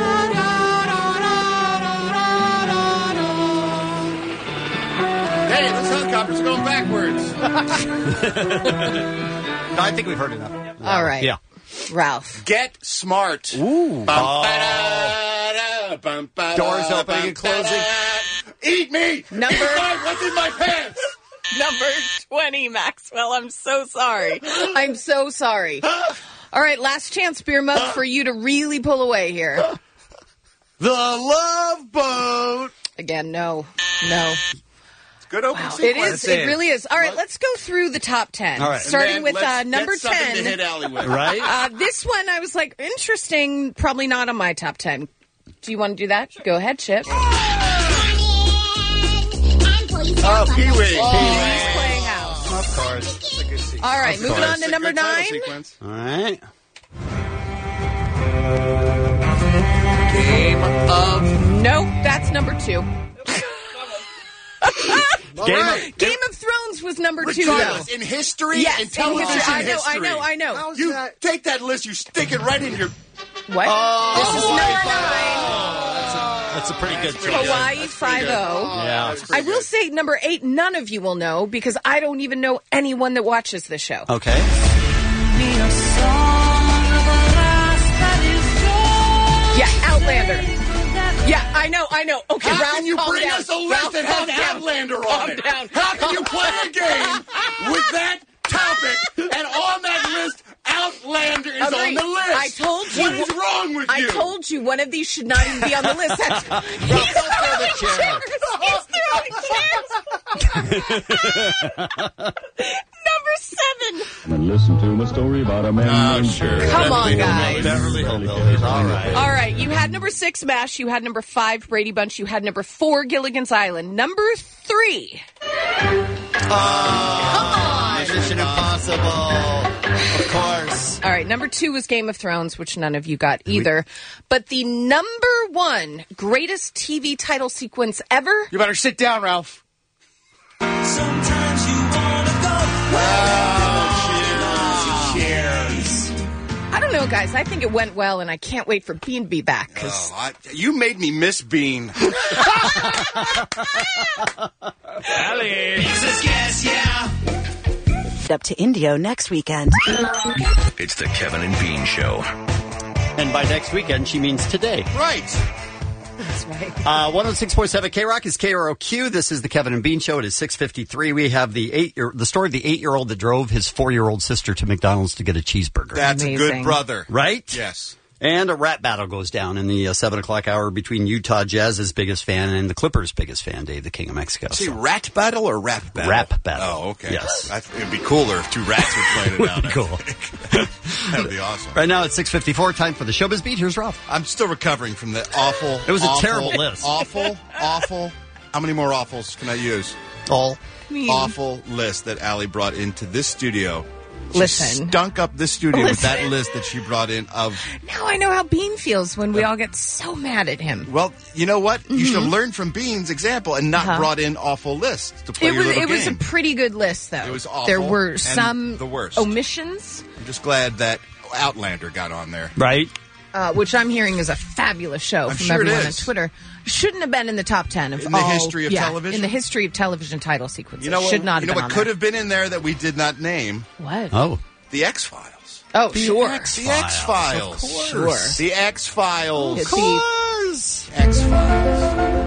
Hey, those helicopters are going backwards. No, I think we've heard enough. All right. Yeah. Ralph. Get smart. Ooh. Bum, Oh. ba-da, bum, ba-da, Doors opening bum, and closing. ba-da. Eat me. Number- What's in my pants? Number twenty, Maxwell. I'm so sorry. I'm so sorry. All right, last chance, Beer Mug, for you to really pull away here. The Love Boat. Again, no. No. It's good open It sequence. is. It really is. All right, let's go through the top ten. All right. Starting And then with let's uh, get number something ten. to hit Allie with. Right? Uh, this one, I was like, interesting. Probably not on my top ten. Do you want to do that? Go ahead, Chip. Oh, Pee Wee. Pee-wee's Playhouse. Of course. All right, moving Course. on to A number good title nine. sequence. All right. Game of. Nope, that's number two. Game of, Game of Thrones was number two, though. Regardless, in history, Yes, in in television history. I know, history. I know, I know. How's You that? Take that list, you stick it right in your. What? Oh, this is number Hawaii nine. that's a pretty good choice. Hawaii Five O. Yeah. I will say number eight. None of you will know because I don't even know anyone that watches the show. Okay. Yeah, Outlander. Yeah, I know, I know. Okay, How Ralph, can you calm bring down. us a list Ralph, that calm has down. Outlander on Calm it? down. How can you play a game with that topic and on that list, Outlander is Agreed. on the list? I told you. What is wrong with I you? told you one of these should not even be on the list. That's, he's throwing chairs. He's throwing chairs. Number seven. And listen to my story about a man. Oh, named sure. Beverly Come on, Hillbillies. guys. Beverly Hillbillies. All right. All right, you had number six, MASH. You had number five, Brady Bunch. You had number four, Gilligan's Island. Number three. Oh, Mission Impossible. Of course. All right, number two was Game of Thrones, which none of you got either. But the number one greatest T V title sequence ever. You better sit down, Ralph. Sometimes you wanna go. Cheers. I don't know, guys. I think it went well, and I can't wait for Bean to be back. 'Cause Oh, I, you made me miss Bean. Allie. Yes, yeah. Up to Indio next weekend. It's the Kevin and Bean Show. And by next weekend, she means today. Right. That's right. Uh, one oh six point seven K-Rock is K R O Q. This is the Kevin and Bean Show. It is six fifty-three. We have the eight year, the story of the eight-year-old that drove his four-year-old sister to McDonald's to get a cheeseburger. That's Amazing. a good brother. Right? Yes. And a rap battle goes down in the uh, seven o'clock hour between Utah Jazz's biggest fan and the Clippers' biggest fan, Dave, the King of Mexico. See, So- rat battle or rap battle? Rap battle. Oh, okay. Yes. I, it'd be cooler if two rats were playing it Would out. be cool. That would be awesome. Right now it's six fifty-four. Time for the Showbiz Beat. Here's Ralph. I'm still recovering from the awful. It was a awful, terrible list. Awful, awful. How many more awfuls can I use? All. mean- Awful list that Allie brought into this studio. She Listen. stunk up this studio with Listen. that list that she brought in of. Now I know how Bean feels when we all get so mad at him. Well, you know what? You should have learned from Bean's example and not Uh-huh. brought in awful lists to play It your was little it was a game. pretty good list, though. It was awful There were and some the worst. omissions. I'm just glad that Outlander got on there. Right. uh, which I'm hearing is a fabulous show I'm from sure it everyone on is. Twitter. Shouldn't have been in the top ten of In the all, history of yeah, television? In the history of television title sequences. You know what? Should not you have know been what on could there. have been in there that we did not name? What? Oh, the X-Files. Oh, the sure. X- the X-Files. Of course. The X-Files. Of course. X-Files.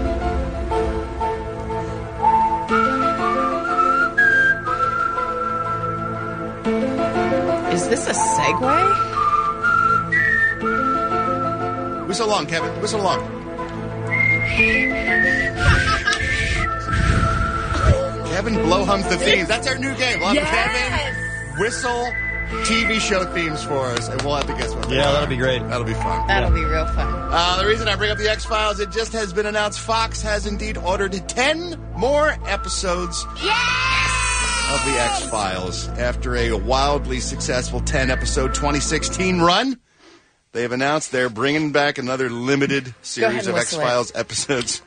Is this a segue? Whistle along, Kevin. Whistle along. Kevin blow hums the themes. That's our new game. We'll have Yes. Kevin whistle T V show themes for us, and we'll have to guess what they Yeah, are. that'll be great. That'll be fun. That'll be real fun. Uh, the reason I bring up the X-Files, it just has been announced Fox has indeed ordered ten more episodes of the X-Files. After a wildly successful ten-episode twenty sixteen run, they have announced they're bringing back another limited series and of whistle X-Files episodes.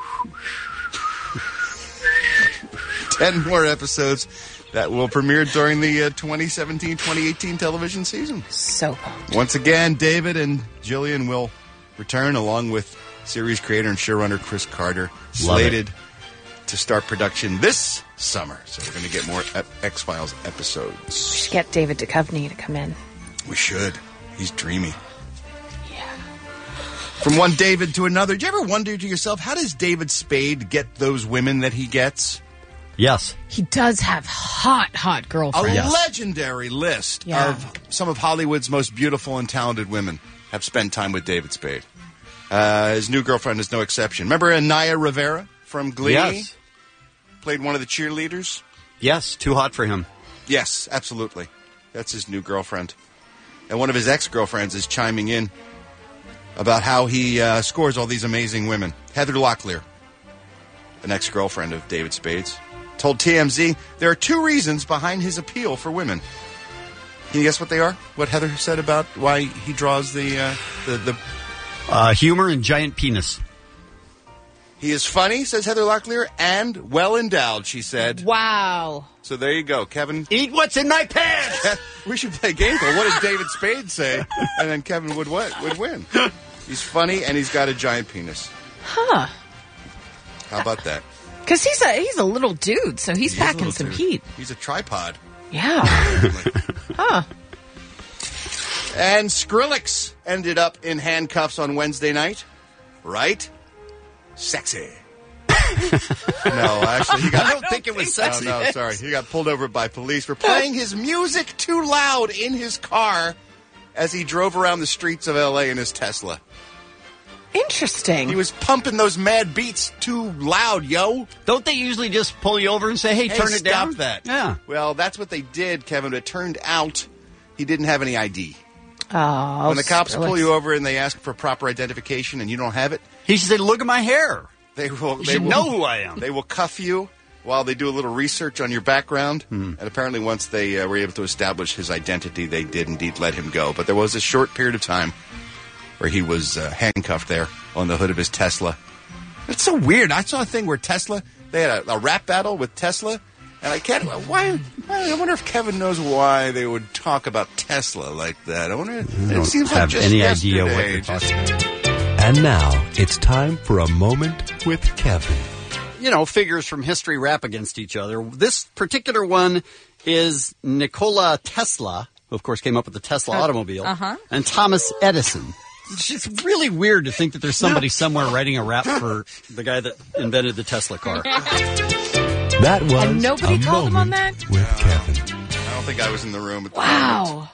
ten more episodes that will premiere during the uh, twenty seventeen twenty eighteen television season. So pumped. Once again, David and Jillian will return along with series creator and showrunner Chris Carter, slated to start production this summer. So we're going to get more X-Files episodes. We should get David Duchovny to come in. We should. He's dreamy. Yeah. From one David to another. Do you ever wonder to yourself, how does David Spade get those women that he gets? Yes. He does have hot, hot A girlfriends. Yes. legendary list Yeah. of some of Hollywood's most beautiful and talented women have spent time with David Spade. Uh, his new girlfriend is no exception. Remember Anaya Rivera from Glee? Yes. Played one of the cheerleaders? Yes, too hot for him. Yes, absolutely. That's his new girlfriend. And one of his ex-girlfriends is chiming in about how he uh, scores all these amazing women. Heather Locklear, an ex-girlfriend of David Spade's, told T M Z there are two reasons behind his appeal for women. Can you guess what they are? What Heather said about why he draws the uh, the, the Uh, humor and giant penis. He is funny, says Heather Locklear, and well endowed, she said. Wow. So there you go, Kevin. Eat what's in my pants! We should play a game called What Did David Spade Say? And then Kevin would what? Would win. He's funny and he's got a giant penis. Huh. How about that? Because he's a he's a little dude, so he's He is a packing little some dude. heat. He's a tripod. Yeah. Huh. And Skrillex ended up in handcuffs on Wednesday night. Right? Sexy. No, actually, he got. I don't think it was sexy. No, no, sorry. He got pulled over by police for playing his music too loud in his car as he drove around the streets of L A in his Tesla. Interesting. He was pumping those mad beats too loud, yo. Don't they usually just pull you over and say, hey, Hey, turn it stop down? that. Yeah. Well, that's what they did, Kevin, but it turned out he didn't have any I D. Oh, When the cops Skrillex. pull you over and they ask for proper identification and you don't have it, He said, look at my hair. they will. You they should will, know who I am. They will cuff you while they do a little research on your background. Hmm. And apparently, once they uh, were able to establish his identity, they did indeed let him go. But there was a short period of time where he was uh, handcuffed there on the hood of his Tesla. It's so weird. I saw a thing where Tesla, they had a, a rap battle with Tesla. And I can't. Why? I wonder if Kevin knows why they would talk about Tesla like that. I wonder. I It don't seems have like just any yesterday. idea what you're just- talking about. And now it's time for a moment with Kevin. You know, figures from history rap against each other. This particular one is Nikola Tesla, who of course came up with the Tesla automobile, uh-huh. and Thomas Edison. It's just really weird to think that there's somebody somewhere writing a rap for the guy that invented the Tesla car. That was And nobody a called him on moment that? with Kevin. I don't think I was in the room at the moment. Wow.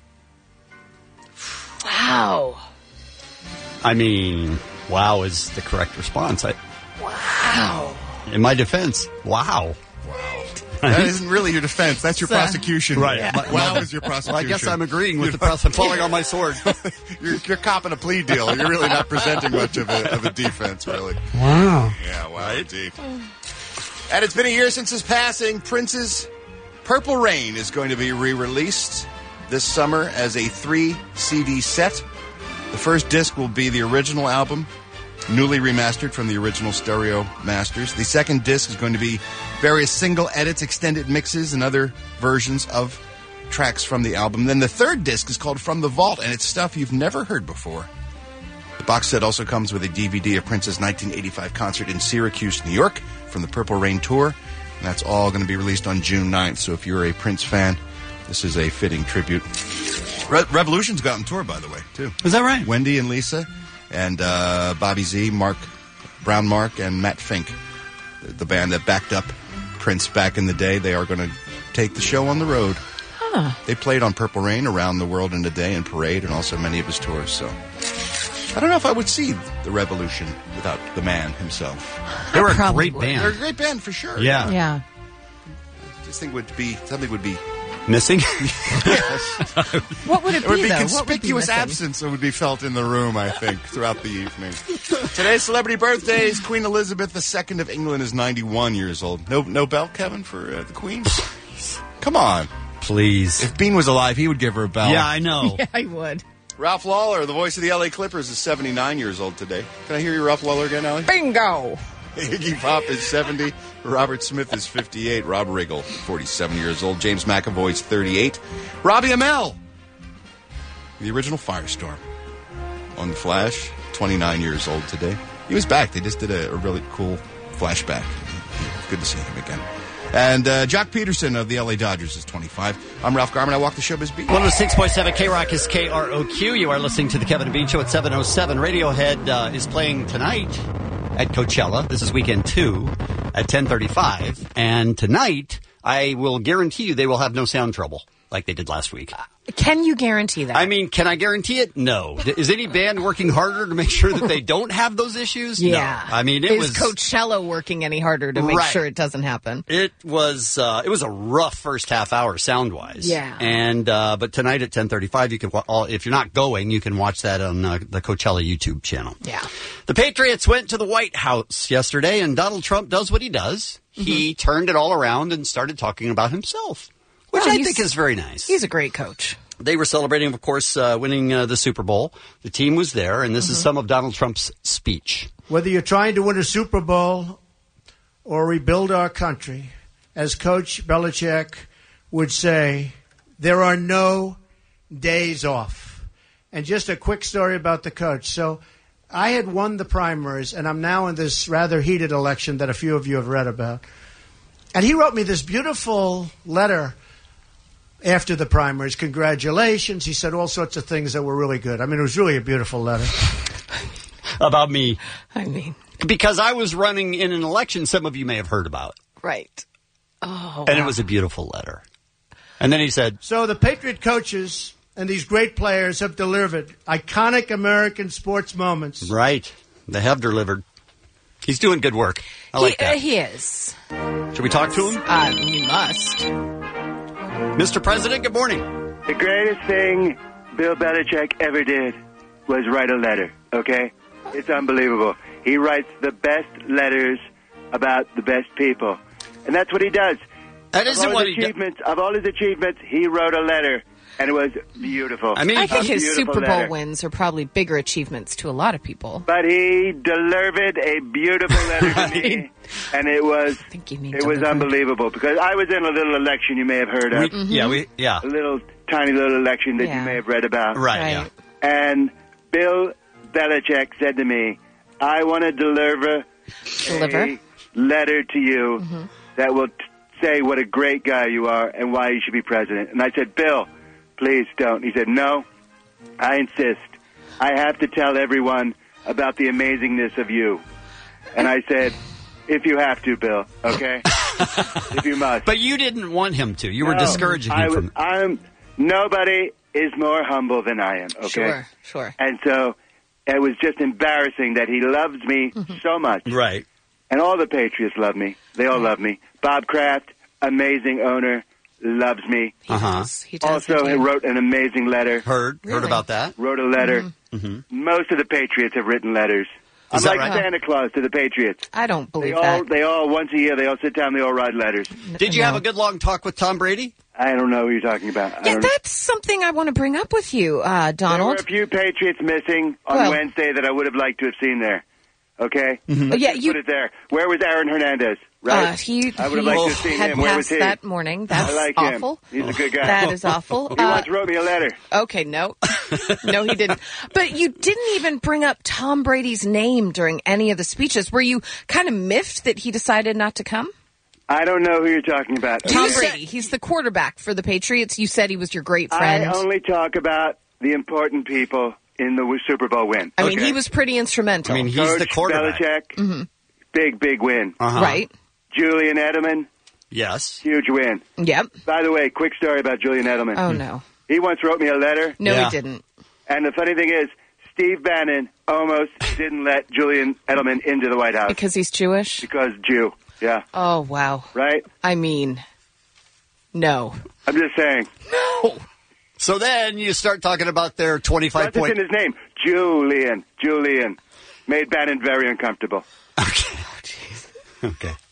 Wow. I mean, wow is the correct response. I, Wow. in my defense, wow. That isn't really your defense. That's your So- prosecution. Right. Yeah. Wow is your prosecution. Well, I guess I'm agreeing with the press. I'm falling on my sword. You're, you're copping a plea deal. You're really not presenting much of a, of a defense, really. Wow. Yeah, wow, indeed. And it's been a year since his passing. Prince's Purple Rain is going to be re-released this summer as a three C D set. The first disc will be the original album, newly remastered from the original stereo masters. The second disc is going to be various single edits, extended mixes, and other versions of tracks from the album. Then the third disc is called From the Vault, and it's stuff you've never heard before. The box set also comes with a D V D of Prince's nineteen eighty-five concert in Syracuse, New York, from the Purple Rain Tour. And that's all going to be released on June ninth, so if you're a Prince fan, this is a fitting tribute. Re- Revolution's got on tour, by the way, too. Is that right? Wendy and Lisa, and uh, Bobby Z, Mark, Brown Mark, and Matt Fink, the, the band that backed up Prince back in the day. They are going to take the show on the road. Huh. They played on Purple Rain around the world in a day and Parade, and also many of his tours, so... I don't know if I would see the Revolution without the man himself. They were a Probably great would. band. They're a great band for sure. Yeah. Yeah. I just think would be something would be Missing? What would it It would be, be though? What would be conspicuous missing? absence that would be felt in the room, I think, throughout the evening. Today's celebrity birthdays. Queen Elizabeth the Second of England is ninety-one years old. No, no bell, Kevin, for uh, the Queen? Come on. Please. If Bean was alive, he would give her a bell. Yeah, I know. Yeah, I would. Ralph Lawler, the voice of the L A Clippers, is seventy-nine years old today. Can I hear you, Ralph Lawler, again, Ellie? Bingo! Iggy Pop is seventy. Robert Smith is fifty-eight. Rob Riggle, forty-seven years old. James McAvoy's thirty-eight. Robbie Amell, the original Firestorm on The Flash, twenty-nine years old today. He was back. They just did a, a really cool flashback. Good to see him again. And uh, Jock Peterson of the L A Dodgers is twenty-five. I'm Ralph Garman. I walk the showbiz beat. one oh six point seven K-Rock is K R O Q. You are listening to the Kevin and Bean Show at seven oh seven. Radiohead uh, is playing tonight at Coachella. This is weekend two at ten thirty-five. And tonight, I will guarantee you they will have no sound trouble like they did last week. Can you guarantee that? I mean, can I guarantee it? No. Is any band working harder to make sure that they don't have those issues? Yeah. No. I mean, it Is was... Coachella working any harder to make Right. sure it doesn't happen? It was uh, it was a rough first half hour sound wise. Yeah. And uh, but tonight at ten thirty-five, you can wa- all, if you're not going, you can watch that on uh, the Coachella YouTube channel. Yeah. The Patriots went to the White House yesterday, and Donald Trump does what he does. Mm-hmm. He turned it all around and started talking about himself, which Well, I he's- think is very nice. He's a great coach. They were celebrating, of course, uh, winning uh, the Super Bowl. The team was there, and this Mm-hmm. is some of Donald Trump's speech. Whether you're trying to win a Super Bowl or rebuild our country, as Coach Belichick would say, there are no days off. And just a quick story about the coach. So I had won the primaries, and I'm now in this rather heated election that a few of you have read about. And he wrote me this beautiful letter after the primaries. Congratulations. He said all sorts of things that were really good. I mean, it was really a beautiful letter. About me. I mean, Because I was running in an election some of you may have heard about. right. Oh, And wow. it was a beautiful letter. And then he said, So the Patriot coaches and these great players have delivered iconic American sports moments. right, they have delivered. He's doing good work. I like he, that. Uh, he is. Should we talk to him? Uh, you must. Mister President, good morning. The greatest thing Bill Belichick ever did was write a letter, okay? It's unbelievable. He writes the best letters about the best people. And that's what he does. That of isn't all what his he does. achievements, Of all his achievements, he wrote a letter, and it was beautiful. I mean, I A think his beautiful Super Bowl letter. wins are probably bigger achievements to a lot of people. But he delivered a beautiful letter to me, and it was it was unbelievable because I was in a little election you may have heard of. We- Mhm. yeah, we- yeah. a little tiny little election that Yeah. you may have read about. Right, Right. yeah. And Bill Belichick said to me, "I want to deliver, Deliver? a letter to you Mm-hmm. that will t- say what a great guy you are and why you should be president." And I said, "Bill, please don't." He said, "No, I insist. I have to tell everyone about the amazingness of you." And I said, "If you have to, Bill, okay? If you must." But you didn't want him to. You were No, discouraging I him was- from... I'm nobody is more humble than I am, okay? Sure, sure. And so it was just embarrassing that he loves me so much. Right. And all the Patriots love me. They all love me. Bob Kraft, amazing owner, loves me. Uh-huh. He does Also, he indeed. wrote an amazing letter. Heard. Heard Really? about that. Wrote a letter. Mhm. Most of the Patriots have written letters. I'm Is that like right? Santa Claus to the Patriots. I don't They believe all, that. they all, once a year, they all sit down, they all write letters. Did you No. have a good long talk with Tom Brady? I don't know who you're talking about. I Yeah, don't that's something I want to bring up with you, uh, There were Donald. a few Patriots missing on Well- Wednesday that I would have liked to have seen there. Okay? Mhm. Let's Yeah, just you- put it there. Where was Aaron Hernandez? Right? Uh, he I would have he liked to have seen had him. Where was passed he? that morning. That's I like awful. him. He's a good guy. That is awful. He Uh, once wrote me a letter. Okay, no. No, he didn't. But you didn't even bring up Tom Brady's name during any of the speeches. Were you kind of miffed that he decided not to come? I don't know who you're talking about. Tom Brady. He's the quarterback for the Patriots. You said he was your great friend. I only talk about the important people in the Super Bowl win. I mean, Okay? he was pretty instrumental. Coach Belichick, Mhm. big, big win. Uh-huh. Right. Julian Edelman, Yes. huge win. Yep. By the way, quick story about Julian Edelman. Oh, no. He once wrote me a letter. No, he didn't. And the funny thing is, Steve Bannon almost didn't let Julian Edelman into the White House. Because he's Jewish? Because Jew, yeah. Oh, wow. Right? I mean, no. I'm just saying. No. So then you start talking about their twenty-five That's just point. in his name. Julian. Julian. Made Bannon very uncomfortable. Okay.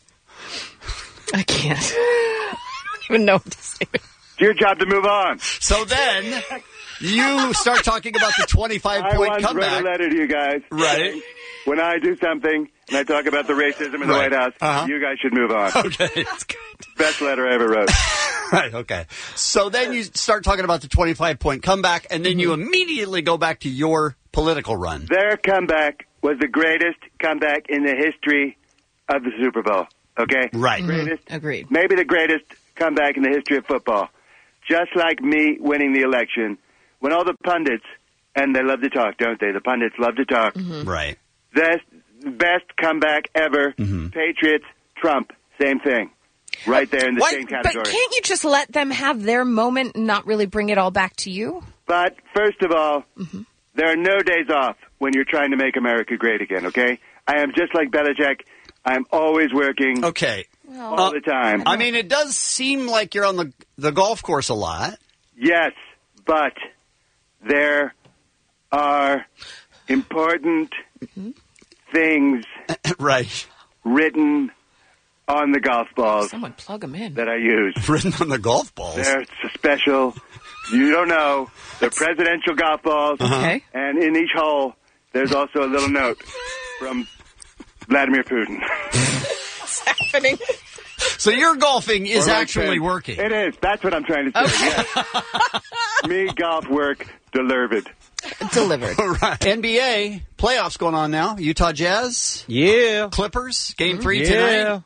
I can't. I don't even know what to say. It's your job to move on. So then you start talking about the twenty-five I point once comeback. wrote a letter to you guys. Right. When I do something and I talk about the racism in the Right. White House, Uh-huh. you guys should move on. Okay. Best letter I ever wrote. Right, okay. So then you start talking about the twenty-five point comeback, and then you immediately go back to your political run. Their comeback was the greatest comeback in the history of the Super Bowl. Okay? Right. Greatest. Agreed. Maybe the greatest comeback in the history of football. Just like me winning the election, when all the pundits, and they love to talk, don't they? The pundits love to talk. Right. Best, best comeback ever. Mm-hmm. Patriots, Trump, same thing. Right there in the Why- same but category. can't you just let them have their moment and not really bring it all back to you? But first of all, there are no days off when you're trying to make America great again, okay? I am just like Belichick. I'm always working. Okay. All the time. I mean, it does seem like you're on the the golf course a lot. Yes, but there are important things right. written on the golf balls Someone plug them in. that I use. Written on the golf balls? They're special. You don't know. They're presidential golf balls. Okay. And in each hole, there's also a little note from Vladimir Putin. What's happening? So your golfing is Or like actually Ben. working. It is. That's what I'm trying to say. Yes. Me, golf work, delivered. Delivered. Right. N B A playoffs going on now. Utah Jazz. Yeah. Clippers. Game three Yeah. tonight.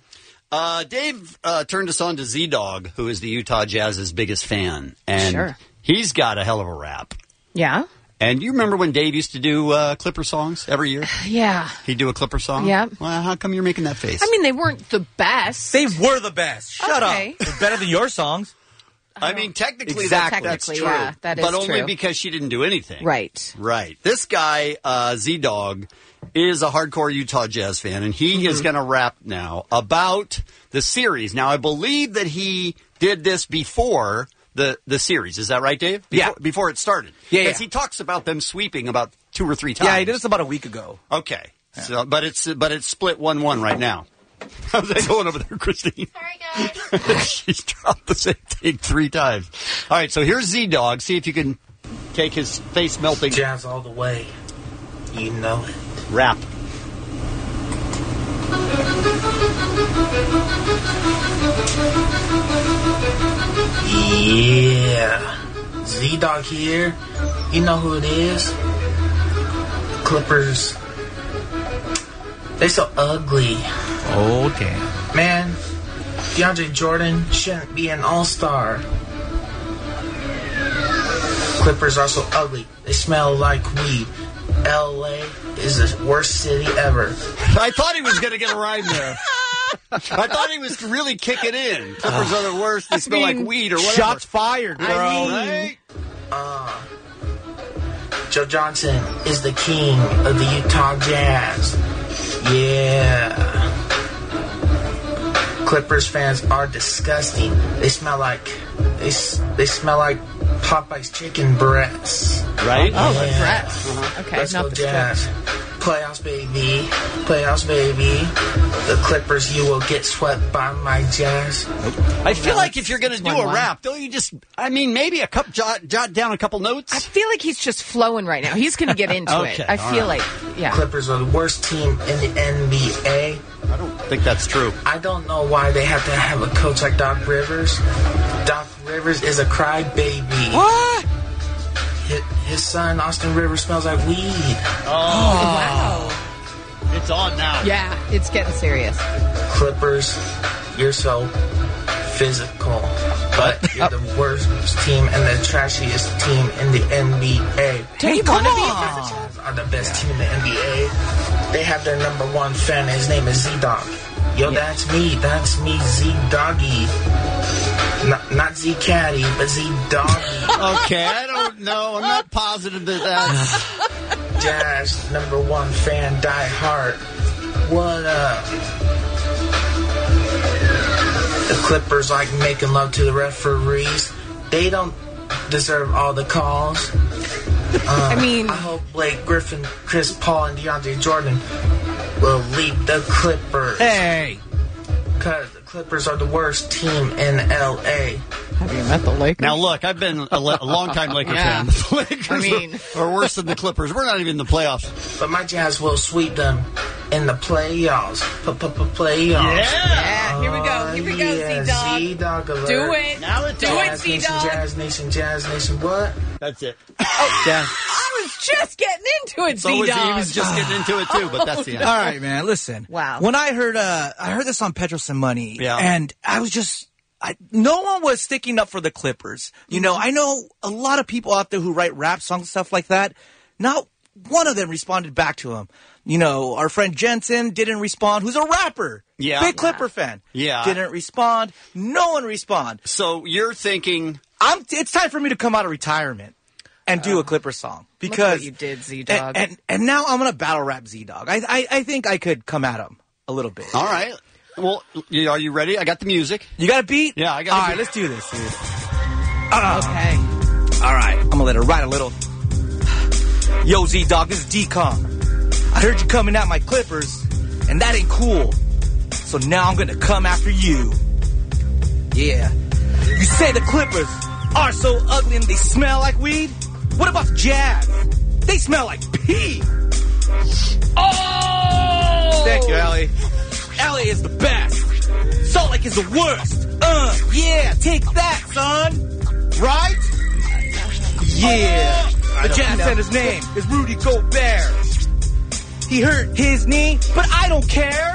Uh, Dave uh, turned us on to Z-Dog, who is the Utah Jazz's biggest fan. And Sure. he's got a hell of a rap. Yeah? And you remember when Dave used to do uh, Clipper songs every year? Yeah. He'd do a Clipper song? Yeah. Well, how come you're making that face? I mean, they weren't the best. They were the best. Shut Okay. up. They're better than your songs. I mean, technically, Exactly. that, that's Technically, true. yeah, that is but only true. because she didn't do anything. Right. Right. This guy, uh, Z-Dog, is a hardcore Utah Jazz fan, and he is going to rap now about the series. Now, I believe that he did this before the, the series. Is that right, Dave? Before, Yeah. Before it started. Yeah, Because yeah. he talks about them sweeping about two or three times. Yeah, he did this about a week ago. Okay. So, but it's but it's split one one right now. How's that going over there, Christine? Sorry, guys. She's dropped the same thing three times. All right, so here's Z-Dog. See if you can take his face melting. Jazz all the way. You know it. Rap. Yeah. Z-Dog here. You know who it is. Clippers. They so ugly. Oh, damn. Man, DeAndre Jordan shouldn't be an all-star. Clippers are so ugly. They smell like weed. L A is the worst city ever. I thought he was going to get a rhyme there. I thought he was really kicking in. Clippers are the worst. They smell mean, like weed or whatever. Shots fired, bro. I mean- Right? Uh, Joe Johnson is the king of the Utah Jazz. Yeah. Clippers fans are disgusting. They smell like they s- they smell like Popeye's chicken breasts. Right? Oh, the Yeah. breasts. Okay, Let's not go the Jazz. strips. Playoffs, baby. Playoffs, baby. The Clippers, you will get swept by my Jazz. I feel No, like if you're going to do one a one. rap, don't you just, I mean, maybe a cup, jot, jot down a couple notes? I feel like he's just flowing right now. He's going to get into Okay, it. I all feel right. like, yeah. Clippers are the worst team in the N B A. I don't think that's true. I don't know why they have to have a coach like Doc Rivers. Doc Rivers is a crybaby. What? His, his son, Austin Rivers, smells like weed. Oh, Wow. It's on now. Yeah, it's getting serious. Clippers, you're so physical, but you're the worst team and the trashiest team in the N B A. Do you want to be Jazz are the best team in the N B A. They have their number one fan, and his name is Z-Dog. Yo, that's me. That's me, Z-Doggy. Not, not Z-Caddy, but Z-Doggy. Okay, I don't know. I'm not positive that that's... Jazz, number one fan, die hard. What up? The Clippers like making love to the referees. They don't deserve all the calls. Uh, I mean... I hope Blake Griffin, Chris Paul, and DeAndre Jordan will lead the Clippers. Hey! Because the Clippers are the worst team in L A. Have you met the Lakers? Now, look, I've been a, le- a long-time Laker Yeah. fan. The Lakers I mean- are, are worse than the Clippers. We're not even in the playoffs. But my Jazz will sweep them in the playoffs. Playoffs. Yeah, here we go. Here we go, Yeah, Z-Dog. Z-Dog alert. Do it. Now it's Do on. it, Jazz Nation, Z-Dog. Jazz Nation, Jazz Nation, what? That's it. Yeah. I was just getting into it, So was Z-Dog. he. He was just getting into it, too, but that's the end. All right, man. Listen. Wow. When I heard, uh, I heard this on Petros and Money, Yeah. and I was just, I, no one was sticking up for the Clippers. You know, I know a lot of people out there who write rap songs and stuff like that. Not one of them responded back to him. You know, our friend Jensen didn't respond, who's a rapper. Yeah. Big Clipper fan. Yeah. Didn't respond. No one respond. So you're thinking... I'm. It's time for me to come out of retirement and do a Clipper song because what you did, Z-Dog. And, and and now I'm gonna battle rap Z-Dog. I, I I think I could come at him a little bit. All right. Well, y- are you ready? I got the music. You got a beat? Yeah, I got All a right, beat. let's do this, dude. Uh, Okay. All right, I'm gonna let her ride a little. Yo, Z-Dog, this is D-Com. I heard you coming at my Clippers, and that ain't cool. So now I'm gonna come after you. Yeah. You say the Clippers are so ugly and they smell like weed? What about the Jazz? They smell like pee. Oh! Thank you, Ellie. Ellie is the best. Salt Lake is the worst. Uh, yeah, take that, son. Right? Yeah. The Jazz center's name is Rudy Gobert. He hurt his knee, but I don't care.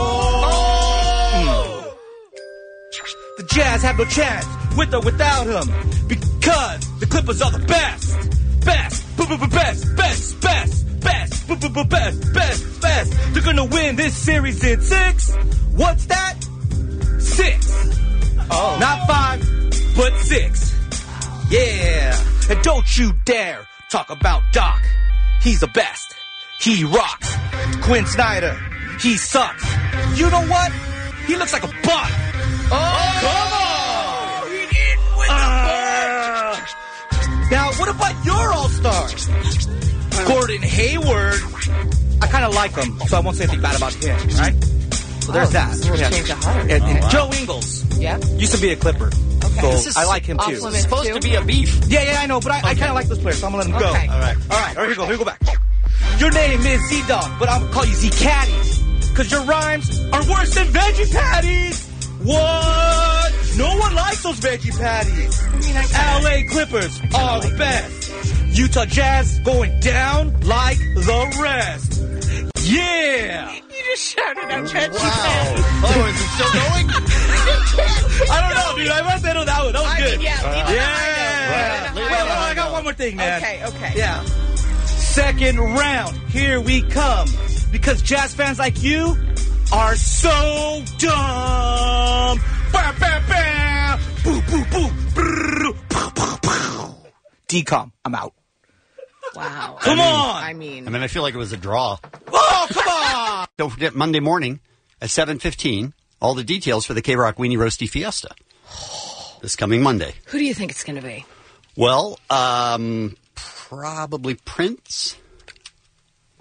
Oh. The Jazz have no chance with or without him because the Clippers are the best. Best, b- b- b- best, best, best, best, b- b- b- best, best, best. They're gonna win this series in six. What's that? Six. Oh. Not five, but six. Yeah. And don't you dare talk about Doc. He's the best. He rocks. Quinn Snyder, he sucks. You know what? He looks like a butt. Oh, come on! He didn't win the butt. Now, what about your all-stars? Gordon Hayward. I kind of like him, so I won't say anything bad about him, right? So there's Oh, that. this is a Yeah. change of heart. And, and Oh, wow. Joe Ingles. Yeah. Used to be a Clipper. Okay. So This is I like him off too. limits It's supposed too? to be a beef. Yeah, yeah, I know, but I, I kind of like those players, so I'm gonna let them Okay. go. All right, all right, all right. Here we go. Here we go back. Your name is Z-Dog, but I'm gonna call you Z-Caddy, cause your rhymes are worse than veggie patties. What? No one likes those veggie patties. I mean, I L A Clippers are the best. Utah Jazz going down like the rest. Yeah. You just shouted out veggie Wow. patties. Oh, is it still going? I don't know, dude. I must say, no, that was, that was I good. mean, yeah, leave it Yeah. behind us. Wait, wait, wait, I got one more thing, man. Okay, okay. Yeah. Second round, here we come. Because Jazz fans like you are so dumb. Bah, bah, bah. Boo, boo, boo. Brrr. Pow, pow, pow. D-Com, I'm out. Wow. Come I mean- on. I mean, I mean, I feel like it was a draw. Oh, come on. Don't forget Monday morning at seven fifteen, all the details for the K-Rock Weenie Roasty Fiesta. This coming Monday. who do you think it's going to be? Well, um, probably Prince.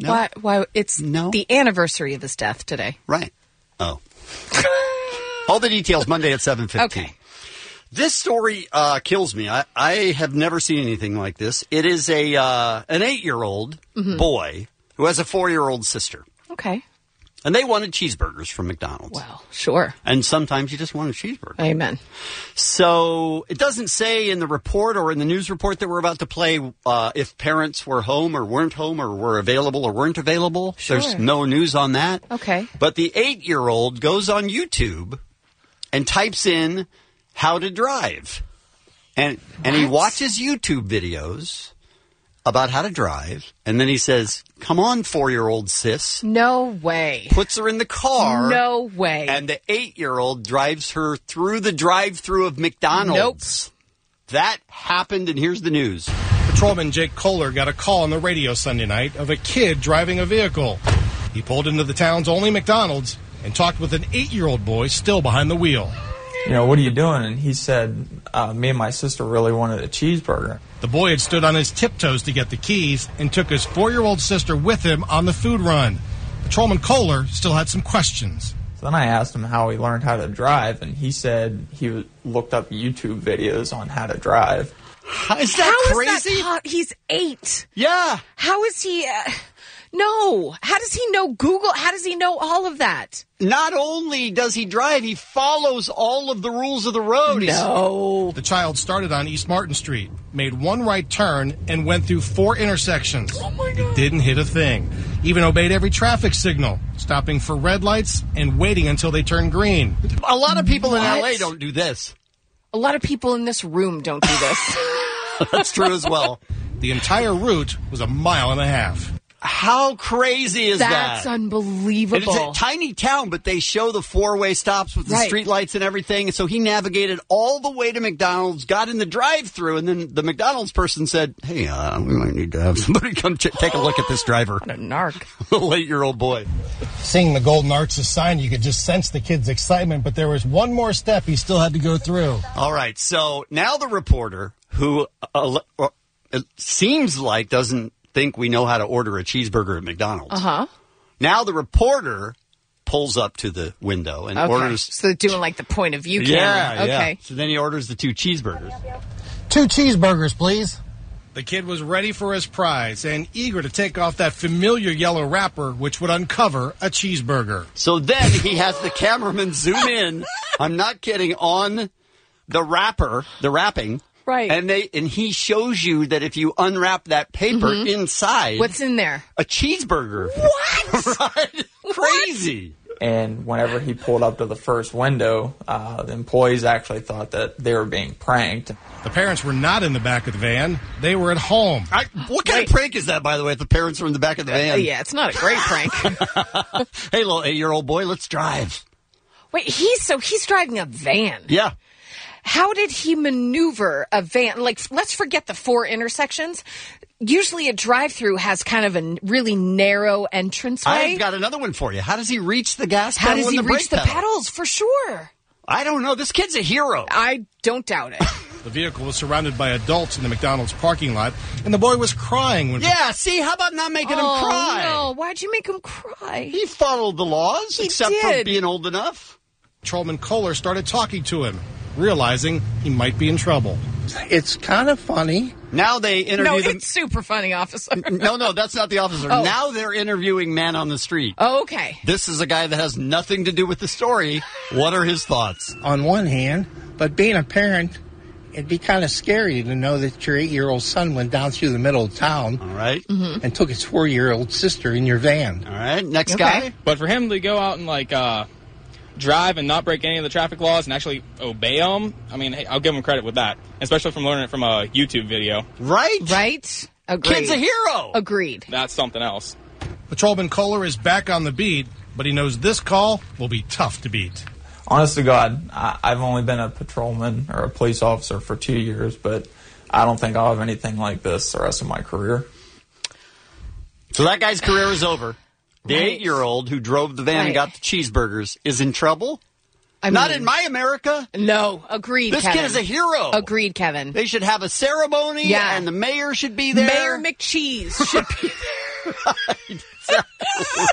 No. Why? Why? It's No. the anniversary of his death today. Right. Oh. All the details Monday at seven fifteen. Okay. This story uh, kills me. I, I have never seen anything like this. It is a uh, an eight-year-old Mhm. boy who has a four-year-old sister. Okay. And they wanted cheeseburgers from McDonald's. Well, sure. And sometimes you just want a cheeseburger. Amen. So it doesn't say in the report or in the news report that we're about to play uh, if parents were home or weren't home or were available or weren't available. Sure. There's no news on that. Okay. But the eight-year-old goes on YouTube and types in how to drive. And and he watches YouTube videos about how to drive. And then he says, come on, four-year-old sis. No way. Puts her in the car. No way. And the eight-year-old drives her through the drive-through of McDonald's. Nope. That happened, and here's the news. Patrolman Jake Kohler got a call on the radio Sunday night of a kid driving a vehicle. He pulled into the town's only McDonald's and talked with an eight-year-old boy still behind the wheel. You know, what are you doing? And he said, uh, me and my sister really wanted a cheeseburger. The boy had stood on his tiptoes to get the keys and took his four-year-old sister with him on the food run. Patrolman Kohler still had some questions. So then I asked him how he learned how to drive, and he said he looked up YouTube videos on how to drive. Is that How crazy? Is that hot? He's eight. Yeah. How is he? Uh, no. How does he know Google? How does he know all of that? Not only does he drive, he follows all of the rules of the road. No. The child started on East Martin Street, made one right turn, and went through four intersections. Oh my God. Didn't hit a thing. Even obeyed every traffic signal, stopping for red lights and waiting until they turned green. A lot of people in What? L A don't do this. A lot of people in this room don't do this. That's true as well. The entire route was a mile and a half. How crazy is That's that? unbelievable. It's a tiny town, but they show the four-way stops with the Right. street lights and everything. And so he navigated all the way to McDonald's, got in the drive-thru, and then the McDonald's person said, hey, uh, we might need to have somebody come ch- take a look at this driver. What a narc. Little eight-year-old boy. Seeing the Golden Arches sign, you could just sense the kid's excitement, but there was one more step he still had to go through. All right, so now the reporter, who uh, uh, it seems like doesn't think we know how to order a cheeseburger at McDonald's. Uh-huh. Now the reporter pulls up to the window and Okay. orders... So they're doing like the point of view Yeah, camera. yeah. Okay. So then he orders the two cheeseburgers. Two cheeseburgers, please. The kid was ready for his prize and eager to take off that familiar yellow wrapper, which would uncover a cheeseburger. So then he has the cameraman zoom in, I'm not kidding, on the wrapper, the wrapping. Right. And they and he shows you that if you unwrap that paper Mhm. inside... What's in there? A cheeseburger. What? Right? Crazy. And whenever he pulled up to the first window, uh, the employees actually thought that they were being pranked. The parents were not in the back of the van. They were at home. I, what kind Wait. of prank is that, by the way, if the parents are in the back of the Uh, van? yeah, it's not a great prank. Hey, little eight-year-old boy, let's drive. Wait, he's so he's driving a van. Yeah. How did he maneuver a van? Like, let's forget the four intersections. Usually a drive-through has kind of a really narrow entranceway. I've got another one for you. How does he reach the gas How pedal does he and the reach brake the pedal? pedals? For sure. I don't know. This kid's a hero. I don't doubt it. The vehicle was surrounded by adults in the McDonald's parking lot, and the boy was crying when... Yeah, see, how about not making oh, him cry? no. Why'd you make him cry? He followed the laws, He except for did. being old enough. Patrolman Kohler started talking to him, realizing he might be in trouble. It's kind of funny. Now they interview No, them. it's super funny, officer. No, no, that's not the officer. Oh. Now they're interviewing man on the street. Oh, okay. This is a guy that has nothing to do with the story. What are his thoughts? On one hand, but being a parent, it'd be kind of scary to know that your eight-year-old son went down through the middle of town. All right. Mm-hmm. And took his four-year-old sister in your van. All right. Next Okay. guy. But for him to go out and, like, uh, drive and not break any of the traffic laws and actually obey them, I mean, hey, I'll give him credit with that, especially from learning it from a YouTube video. Right? Right? Agreed. Kid's a hero. Agreed. That's something else. Patrolman Kohler is back on the beat, but he knows this call will be tough to beat. Honest to God, I, I've only been a patrolman or a police officer for two years, but I don't think I'll have anything like this the rest of my career. So that guy's career is over. The Right. eight-year-old who drove the van Right. and got the cheeseburgers is in trouble? I Not mean, in my America. No, agreed, This Kevin. kid is a hero. Agreed, Kevin. They should have a ceremony, Yeah. and the mayor should be there. Mayor McCheese should be Right.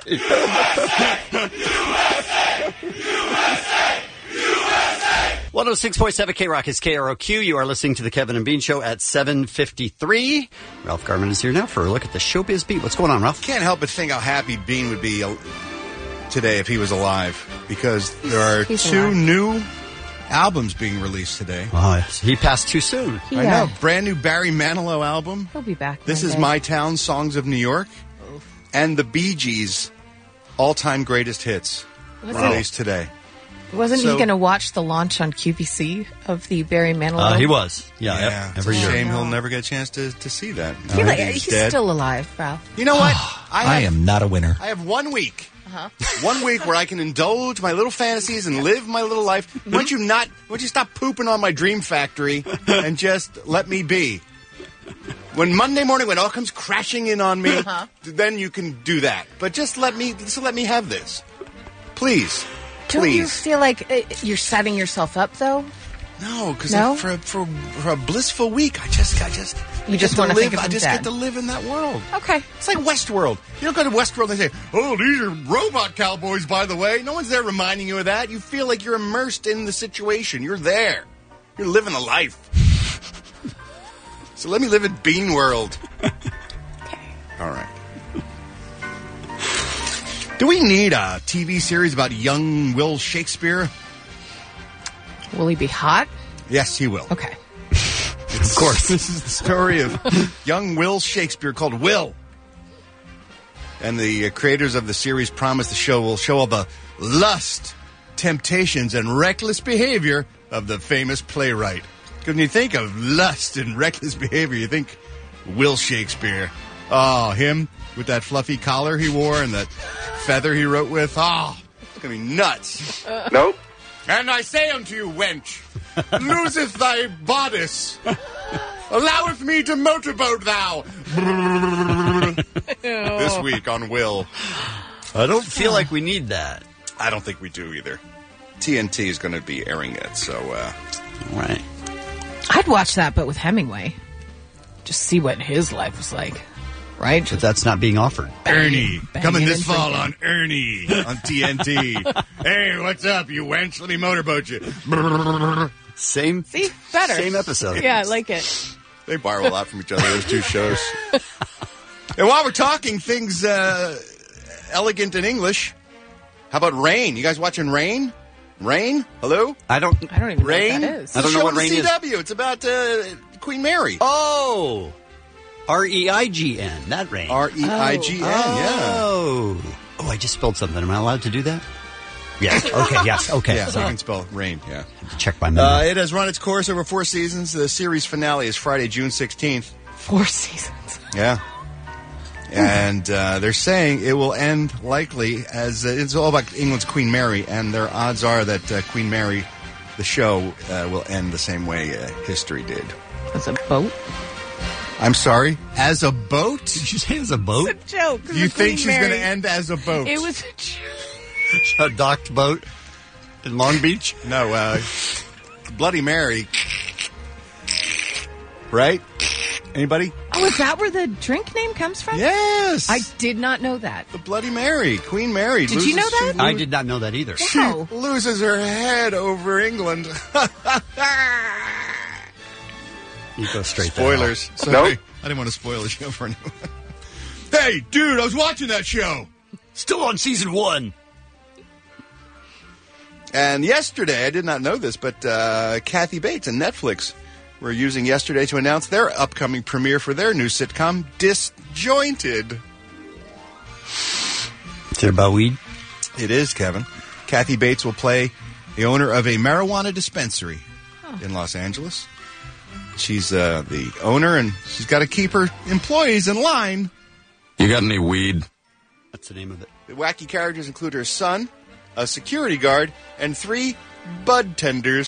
one oh six point seven K-Rock is K R O Q. You are listening to the Kevin and Bean Show at seven fifty-three. Ralph Garman is here now for a look at the Showbiz Beat. What's going on, Ralph? Can't help but think how happy Bean would be today if he was alive, because there are He's two alive. new albums being released today. Oh, yes. He passed too soon. He, I know. uh, Brand new Barry Manilow album. He'll be back. This one is day. My Town, Songs of New York. And the Bee Gees' all-time greatest hits Was released today. Wasn't So- he going to watch the launch on Q V C of the Barry Manilow? Uh, he was. Yeah, Yeah, yep, it's every a year. shame he'll never get a chance to, to see that. He, Now like, that he's dead. still alive, Ralph. You know what? I have, am not a winner. I have one week. Uh-huh. One week where I can indulge my little fantasies and live my little life. Why don't you not? Why don't you stop pooping on my dream factory and just let me be? When Monday morning, when it all comes crashing in on me, Uh-huh. then you can do that. But just let me, just let me have this, please, Don't please. you feel like uh, you're setting yourself up, though? No, because No? for, for for a blissful week, I just, I just, You just get wanna live. think of I him just dead. get to live in that world. Okay. It's like Westworld. You don't go to Westworld and they say, "Oh, these are robot cowboys." By the way, no one's there reminding you of that. You feel like you're immersed in the situation. You're there. You're living a life. So let me live in Bean World. All right. Do we need a T V series about young Will Shakespeare? Will he be hot? Yes, he will. Okay. Of course. This is the story of young Will Shakespeare called Will. And the uh, creators of the series promise the show will show all the lust, temptations, and reckless behavior of the famous playwright. Because when you think of lust and reckless behavior, you think Will Shakespeare. Oh, him with that fluffy collar he wore and that feather he wrote with. Oh, it's going to be nuts. Nope. And I say unto you, wench, loseth thy bodice. Alloweth me to motorboat thou. This week on Will. I don't feel like we need that. I don't think we do either. T N T is going to be airing it, so... Uh, right. I'd watch that, but with Hemingway. Just see what his life was like. Right? But that's not being offered. Ernie, banging coming this and fall drinking. on Ernie on T N T. Hey, what's up, you wench? Let me motorboat you. Same, See? Better. same episode. Yeah, I like it. They borrow a lot from each other, those two shows. And while we're talking things uh, elegant in English, how about Rain? You guys watching Rain? Rain? Hello? I don't. I don't even Rain? know what that is. I don't It's a know show what on Rain C is. W. It's about uh, Queen Mary. Oh, R E I G N. That Rain. R E I G N, yeah. Oh. Oh, I just spelled something. Am I allowed to do that? Yes. Okay. Yes. Okay. Yeah, so I Sorry. can spell Rain, yeah. Check my Uh, memory. it has run its course over four seasons. The series finale is Friday, June sixteenth. Four seasons. Yeah. And uh, they're saying it will end likely as uh, it's all about England's Queen Mary, and their odds are that uh, Queen Mary, the show, uh, will end the same way uh, history did. As a boat? I'm sorry? As a boat? Did you say as a boat? It's a joke. Do you think she's going to end as a boat? It was a joke. A docked boat in Long Beach? No, uh, Bloody Mary. Right? Anybody? Oh, is that where the drink name comes from? Yes. I did not know that. The Bloody Mary, Queen Mary. Did you know loses- that? she I lo- did not know that either. She Wow. loses her head over England. You go straight there. Spoilers. Sorry. Nope. I didn't want to spoil the show for anyone. Hey, dude, I was watching that show. Still on season one. And yesterday, I did not know this, but uh, Kathy Bates and Netflix were using yesterday to announce their upcoming premiere for their new sitcom, Disjointed. Is it about weed? It is, Kevin. Kathy Bates will play the owner of a marijuana dispensary in Los Angeles. She's uh, the owner, and she's got to keep her employees in line. You got any weed? That's the name of it. The wacky characters include her son, a security guard, and three bud tenders.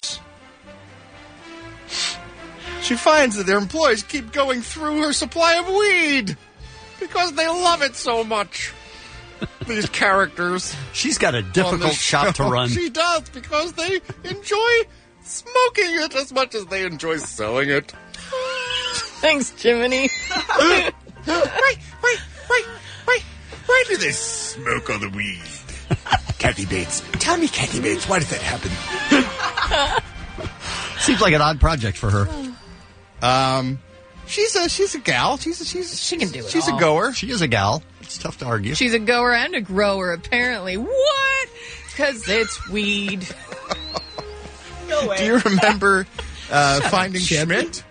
She finds that their employees keep going through her supply of weed because they love it so much. These characters. She's got a on the difficult shop to show. run. She does, because they enjoy smoking it as much as they enjoy selling it. Thanks, Jiminy. Wait, wait, wait, wait, wait. they smoke all the weed. Kathy Bates. Tell me, Kathy Bates, why did that happen? Seems like an odd project for her. Um, she's a she's a gal. She's a, she's She can do it she's all. a goer. She is a gal. It's tough to argue. She's a goer and a grower, apparently. What? Because it's weed. No way. Do you remember uh, Shut Finding up, Schmidt?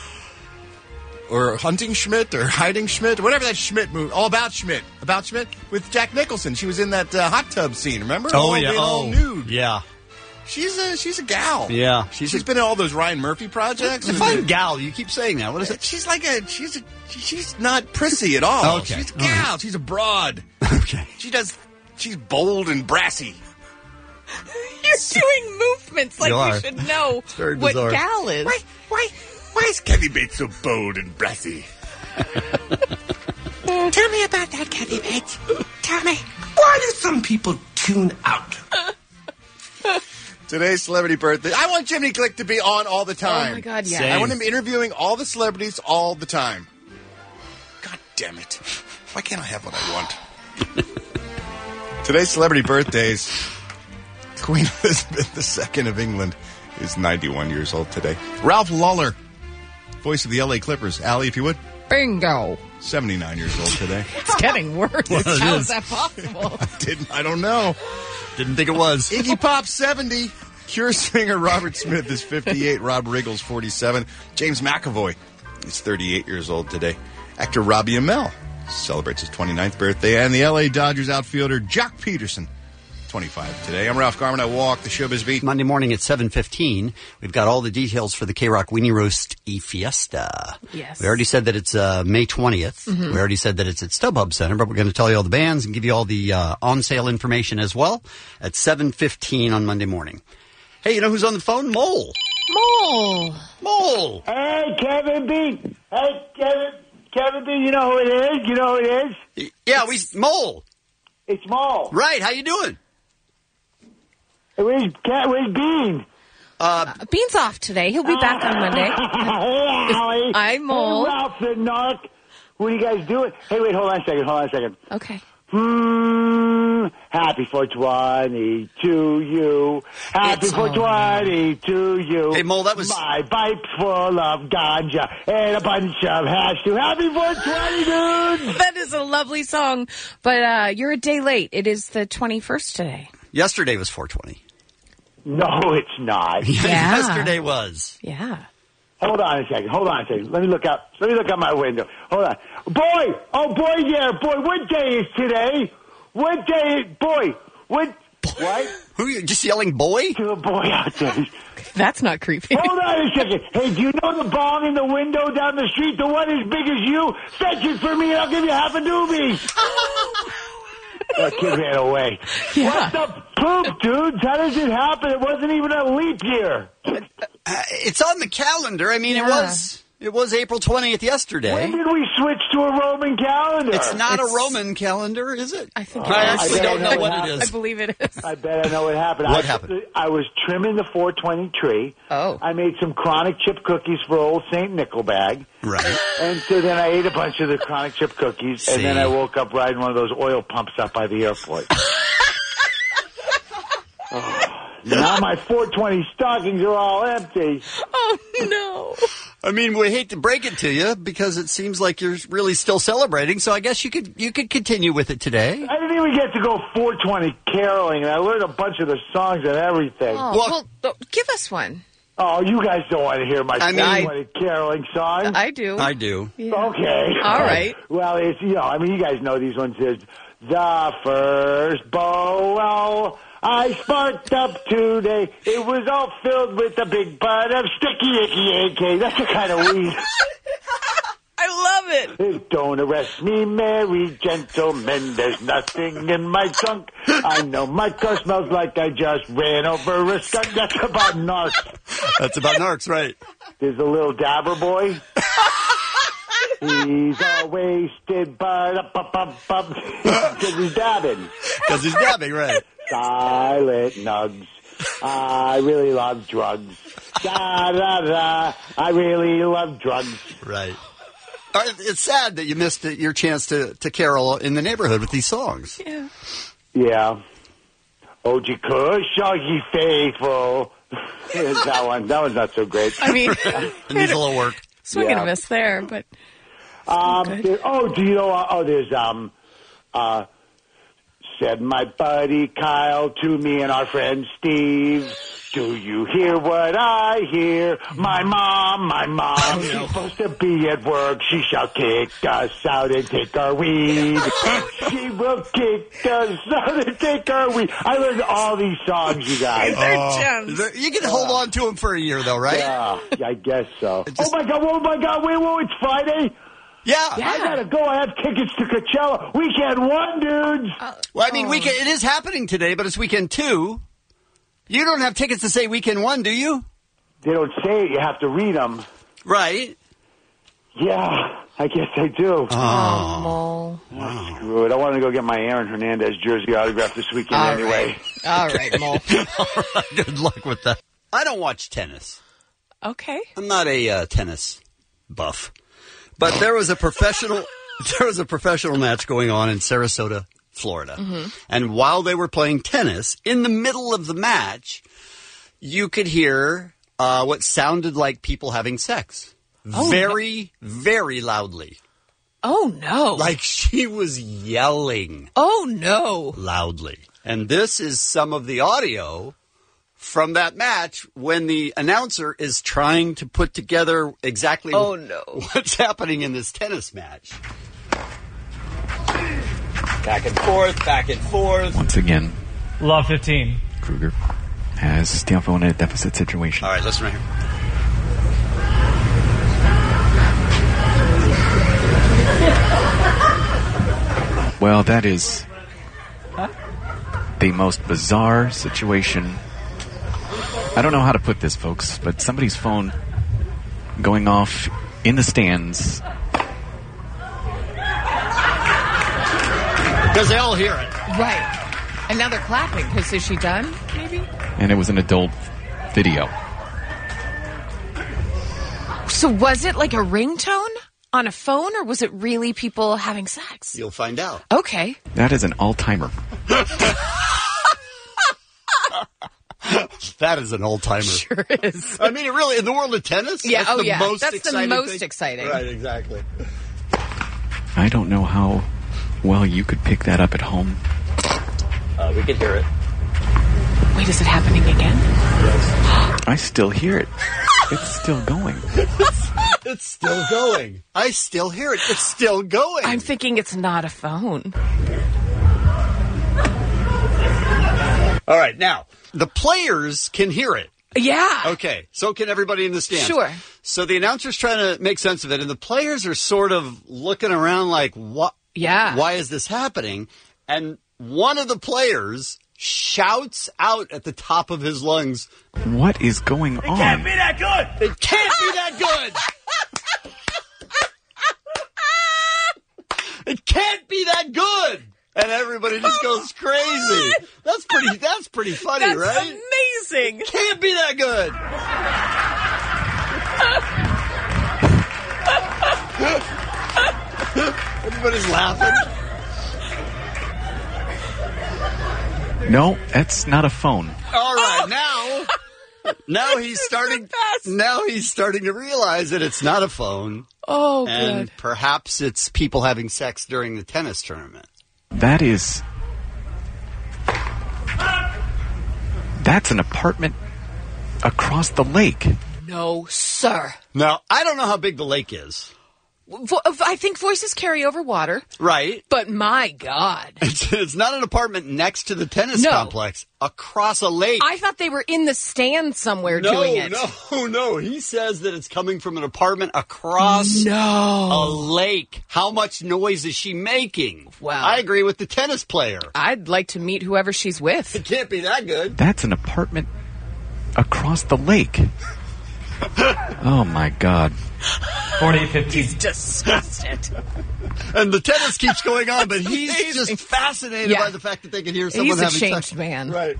Or Hunting Schmidt or Hiding Schmidt? Whatever that Schmidt movie. All About Schmidt. About Schmidt with Jack Nicholson. She was in that uh, hot tub scene, remember? Oh, all yeah. being all Oh, nude. yeah. She's a she's a gal. Yeah. She's, she's been in all those Ryan Murphy projects. Define gal. You keep saying that. What is it? She's like a she's a she's not prissy at all. Okay. She's a gal. She's a broad. Okay. She does she's bold and brassy. You're doing movements like You you, are. should know It's very what bizarre. gal is. Why, why, why is Kathy Bates so bold and brassy? Tell me about that, Kathy Bates. Tell me. Why do some people tune out? Today's celebrity birthday. I want Jiminy Glick to be on all the time. Oh, my God, yeah. I want him interviewing all the celebrities all the time. God damn it. Why can't I have what I want? Today's celebrity birthdays. Queen Elizabeth the Second of England is ninety-one years old today. Ralph Lawler, voice of the L A Clippers. Allie, if you would. Bingo. seventy-nine years old today. It's getting worse. Well, it How is. is that possible? I didn't. I don't know. Didn't think it was. Iggy Pop, seventy. Cure singer Robert Smith is fifty-eight. Rob Riggle's forty-seven. James McAvoy is thirty-eight years old today. Actor Robbie Amell celebrates his twenty-ninth birthday. And the L A Dodgers outfielder Jock Peterson, twenty-five today. I'm Ralph Garman. I walk the showbiz beat. Monday morning at seven fifteen. We've got all the details for the K-Rock Weenie Roast E-Fiesta. Yes. We already said that it's uh, May twentieth. Mhm. We already said that it's at StubHub Center, but we're going to tell you all the bands and give you all the uh, on-sale information as well at seven fifteen on Monday morning. Hey, you know who's on the phone? Mole. Mole. Mole. Hey, Kevin B. Hey, Kevin. Kevin B. You know who it is? You know who it is? Yeah, we Mole. It's Mole. Right. How you doing? Where's, where's Bean? Uh, Bean's off today. He'll be back on Monday. Hey, Allie. I'm Mole. Hey, Ralph and Narc. What are you guys doing? Hey, wait, hold on a second. Hold on a second. Okay. Hmm. Happy four twenty to you. Happy It's four all twenty to you. Hey, Mole, that was- My pipe's full of ganja and a bunch of hash too. Happy four twenty, dude. That is a lovely song, but uh, you're a day late. It is the twenty-first today. Yesterday was four twenty. No, it's not. Yeah. Yesterday was. Yeah. Hold on a second. Hold on a second. Let me look out. Let me look out my window. Hold on. Boy! Oh, boy, yeah. Boy, what day is today? What day is... Boy! What... What? Who are you just yelling, boy? To a boy out there. That's not creepy. Hold on a second. Hey, do you know the bong in the window down the street? The one as big as you? Fetch it for me and I'll give you half a doobie. That kid ran away. Yeah. What the poop, dudes? How does it happen? It wasn't even a leap year. Uh, it's on the calendar. I mean, it Yeah. was it was April twentieth yesterday. When did we switch to a Roman calendar? It's not It's- a Roman calendar, is it? I think Uh, I I actually bet I don't know know what what it happened. I is. believe it is. I bet I know what happened. What I, happened? I was trimming the four twenty tree. Oh. I made some chronic chip cookies for old Saint Nickelbag. Right. And so then I ate a bunch of the chronic chip cookies, and then See. I woke up riding one of those oil pumps up by the airport. Oh, now my four twenty stockings are all empty. Oh, no. I mean, we hate to break it to you because it seems like you're really still celebrating. So I guess you could you could continue with it today. I didn't even get to go four twenty caroling, and I learned a bunch of the songs and everything. Oh, Well- well, uh, give us one. Oh, you guys don't want to hear my I mean- four twenty caroling song? I do. I do. Yeah. Okay. All right. Well, it's, you know, I mean, you guys know these ones. Is the first bowl I sparked up today. It was all filled with a big bud of sticky icky A K. That's the kind of weed. I love it. Don't arrest me, merry gentlemen. There's nothing in my trunk. I know my car smells like I just ran over a skunk. That's about narc. That's about narcs, right? There's a little dabber boy. He's all wasted, but up, up, up, up. Because he's dabbing. Because he's dabbing, right? Silent nugs. I really love drugs. Da da da. I really love drugs. Right. Uh, It's sad that you missed it, your chance to, to carol in the neighborhood with these songs. Yeah. Yeah. Oji Kush, are ye faithful? Here's that one. That one's not so great. I mean, it needs a little work. Swing and Yeah. a miss there, but Um, there, oh, do you know? Uh, oh, there's um, uh, said my buddy Kyle to me and our friend Steve. Do you hear what I hear? My mom, my mom, Oh, she's supposed to be at work. She shall kick us out and take our weed. She will kick us out and take our weed. I learned all these songs, you guys. Oh. You can hold on to them for a year, though, right? Yeah, I guess so. Oh my God! Oh my God! Wait, wait! It's Friday. Yeah. I gotta go. I have tickets to Coachella. Weekend one, dudes. Well, I mean, weekend, it is happening today, but it's weekend two. You don't have tickets to say weekend one, do you? They don't say it. You have to read them. Right. Yeah, I guess I do. Oh. Oh, screw it. I want to go get my Aaron Hernandez jersey autographed this weekend All anyway. All right, Mole. All right, good luck with that. I don't watch tennis. Okay. I'm not a uh, tennis buff. But there was a professional there was a professional match going on in Sarasota, Florida. Mm-hmm. And while they were playing tennis, in the middle of the match, you could hear uh, what sounded like people having sex. Oh, very, very loudly. Oh, no. Like she was yelling Oh, no. loudly. And this is some of the audio from that match when the announcer is trying to put together exactly Oh, no. what's happening in this tennis match. Back and forth, back and forth. Once again, Law fifteen. Kruger has Stianfo in a deficit situation. All right, listen right here. Well, that is the most bizarre situation. I don't know how to put this, folks, but somebody's phone going off in the stands. Because they all hear it. Right. And now they're clapping, because is she done, maybe? And it was an adult video. So was it like a ringtone on a phone, or was it really people having sex? You'll find out. Okay. That is an all-timer. That is an old-timer. Sure is. I mean, it really, in the world of tennis, Yeah, that's oh the yeah. most That's the exciting most thing. exciting. Right, exactly. I don't know how well you could pick that up at home. Uh, we could hear it. Wait, is it happening again? I still hear it. It's still going. It's still going. I still hear it. It's still going. I'm thinking it's not a phone. All right, now, the players can hear it. Yeah. Okay, so can everybody in the stands. Sure. So the announcer's trying to make sense of it, and the players are sort of looking around like, what? Yeah. Why is this happening? And one of the players shouts out at the top of his lungs, What is going on? Can't be that good. "It can't be that good! It can't be that good!" And everybody just goes crazy. That's pretty. That's pretty funny, That's right? amazing. Can't be that good. Everybody's laughing. No, that's not a phone. All right, now, now he's starting. Now he's starting to realize that it's not a phone, Oh, and good. perhaps it's people having sex during the tennis tournament. That is... That's an apartment across the lake. No, sir. Now, I don't know how big the lake is. Vo- I think voices carry over water, Right. but my God. It's, it's not an apartment next to the tennis No. complex. Across a lake. I thought they were in the stand somewhere no, doing it. no, no. He says that it's coming from an apartment across No. a lake. How much noise is she making? Wow. I agree with the tennis player. I'd like to meet whoever she's with. It can't be that good. That's an apartment across the lake. Oh, my God. forty fifteen. He's disgusted. And the tennis keeps going on, but he's amazing. just fascinated Yeah. by the fact that they can hear someone He's a having changed sex. man. Right.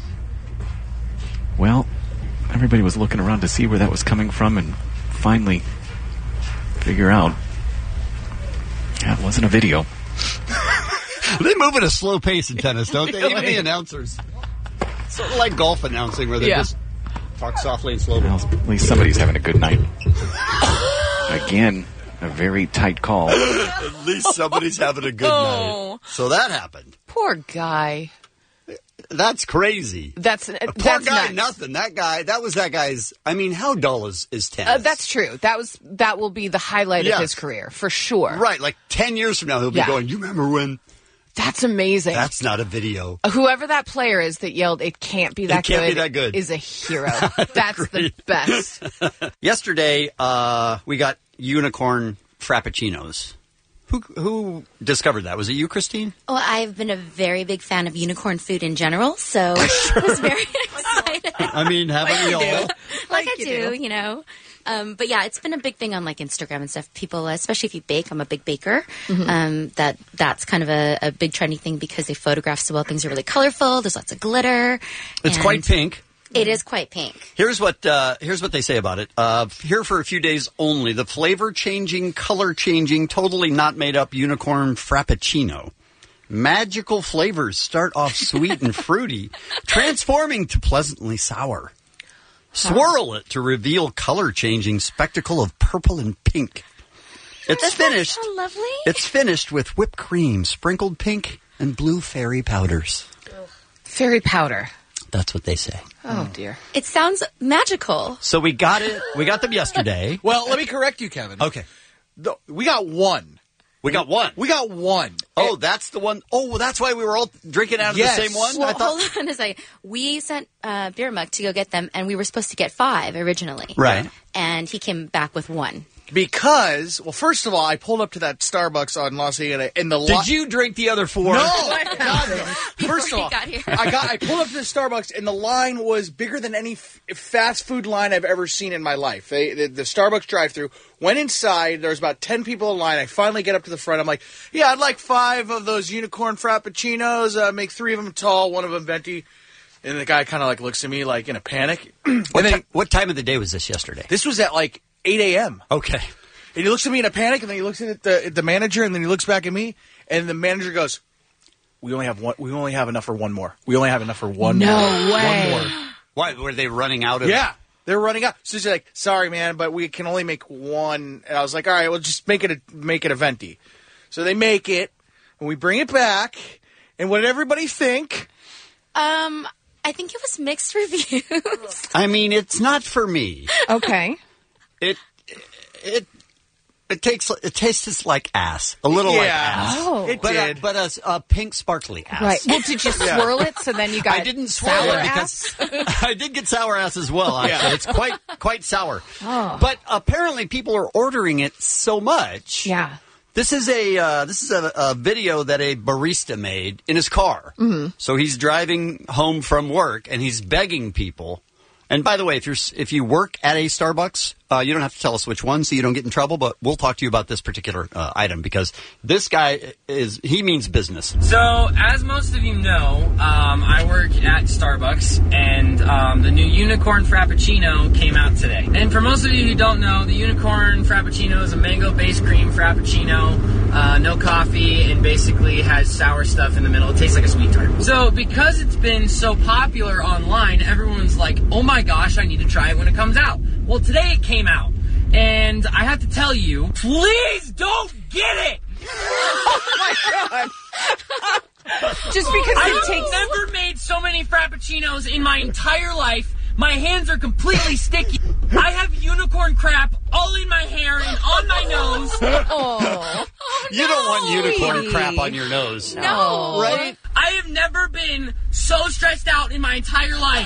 Well, everybody was looking around to see where that was coming from and finally figure out Yeah, it wasn't a video. They move at a slow pace in tennis, don't they? Even Really? the announcers. Sort of like golf announcing, where they Yeah. just talk softly and slowly. Well, at least somebody's having a good night. Again, a very tight call. At least somebody's having a good Oh. night. So that happened. Poor guy. That's crazy. That's Poor that's guy, nuts. nothing. That guy, that was that guy's. I mean, how dull is, is tennis? Uh, that's true. That was that will be the highlight Yes. of his career for sure. Right, like ten years from now, he'll be Yeah. going, you remember when? That's amazing. That's not a video. Whoever that player is that yelled, "It can't be that It can't good," be that good. is a hero. That's the best. Yesterday, uh, we got unicorn frappuccinos. Who who discovered that? Was it you, Christine? Well, I've been a very big fan of unicorn food in general, so I was very excited. I mean, haven't we all? Like I you do, do. you know. Um, but yeah, it's been a big thing on like Instagram and stuff. People, especially if you bake, I'm a big baker. Mhm. Um, that that's kind of a, a big trendy thing because they photograph so well. Things are really colorful. There's lots of glitter. It's and quite pink. It is quite pink. Here's what uh, here's what they say about it. Uh, here for a few days only, the flavor changing, color changing, totally not made up unicorn frappuccino. Magical flavors start off sweet and fruity, transforming to pleasantly sour. Swirl it to reveal color changing spectacle of purple and pink. It's Doesn't that finished. sound lovely? It's finished with whipped cream, sprinkled pink, and blue fairy powders. Fairy powder. That's what they say. Oh dear. It sounds magical. So we got it. We got them yesterday. Well, let me correct you, Kevin. Okay. The, we got one. We got one. We got one. Oh, that's the one. Oh, well, that's why we were all drinking out of Yes. the same one? Well, I thought. hold on a second. We sent uh, Beer Mug to go get them, and we were supposed to get five originally. Right. And he came back with one. Because, well, first of all, I pulled up to that Starbucks on Los Angeles in the. Did you drink the other four? No, God, no. First of he all, got here. I got. I pulled up to the Starbucks, and the line was bigger than any f- fast food line I've ever seen in my life. They, the, the Starbucks drive-through. Went inside. There was about ten people in line. I finally get up to the front. I'm like, "Yeah, I'd like five of those unicorn frappuccinos. Uh, make three of them tall, one of them venti." And the guy kind of like looks at me like in a panic. What, ti- what time of the day was this yesterday? This was at like eight a.m. Okay. And he looks at me in a panic, and then he looks at the at the manager, and then he looks back at me, and the manager goes, "We only have one. We only have enough for one more. We only have enough for one No more. way. One more." Why were they running out of? Yeah, they're running out. So he's like, "Sorry, man, but we can only make one." And I was like, "All right, well, just make it a make it a venti." So they make it, and we bring it back. And what did everybody think? Um, I think it was mixed reviews. I mean, it's not for me. Okay. It it it takes it tastes like ass, a little like ass. Oh. It but, did. A, but a, a pink sparkly ass. Right. Well, did you Yeah. swirl it so then you got I didn't swirl sour it ass? because I did get sour ass as well. Actually, Yeah. it's quite quite sour. Oh. But apparently, people are ordering it so much. Yeah. This is a uh, this is a, a video that a barista made in his car. Mm-hmm. So he's driving home from work and he's begging people. And by the way, if you're if you work at a Starbucks, uh, you don't have to tell us which one, so you don't get in trouble. But we'll talk to you about this particular uh, item because this guy is he means business. So, as most of you know, um, I work at Starbucks, and um, the new Unicorn Frappuccino came out today. And for most of you who don't know, the Unicorn Frappuccino is a mango-based cream Frappuccino, uh, no coffee, and basically has sour stuff in the middle. It tastes like a sweet tart. So, because it's been so popular online, everyone's like, oh my gosh, I need to try it when it comes out. Well, today it came out, and I have to tell you, please don't get it! Oh my God. Just because I've it takes. never made so many frappuccinos in my entire life. My hands are completely sticky. I have unicorn crap all in my hair and on my nose. Oh. You don't want unicorn crap on your nose. No. Right? I have never been so stressed out in my entire life.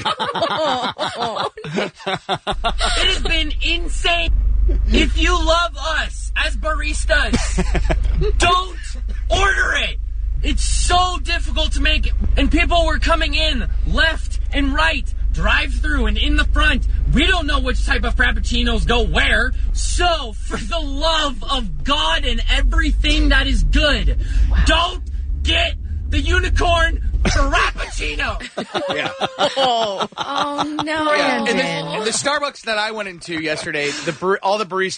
It has been insane. If you love us as baristas, don't order it. It's so difficult to make it. And people were coming in left and right, drive through and in the front. We don't know which type of frappuccinos go where. So, for the love of God and everything that is good, don't get the unicorn frappuccino. Yeah. Oh, oh no. Yeah. And, the, and the Starbucks that I went into yesterday, the bar- all the baristas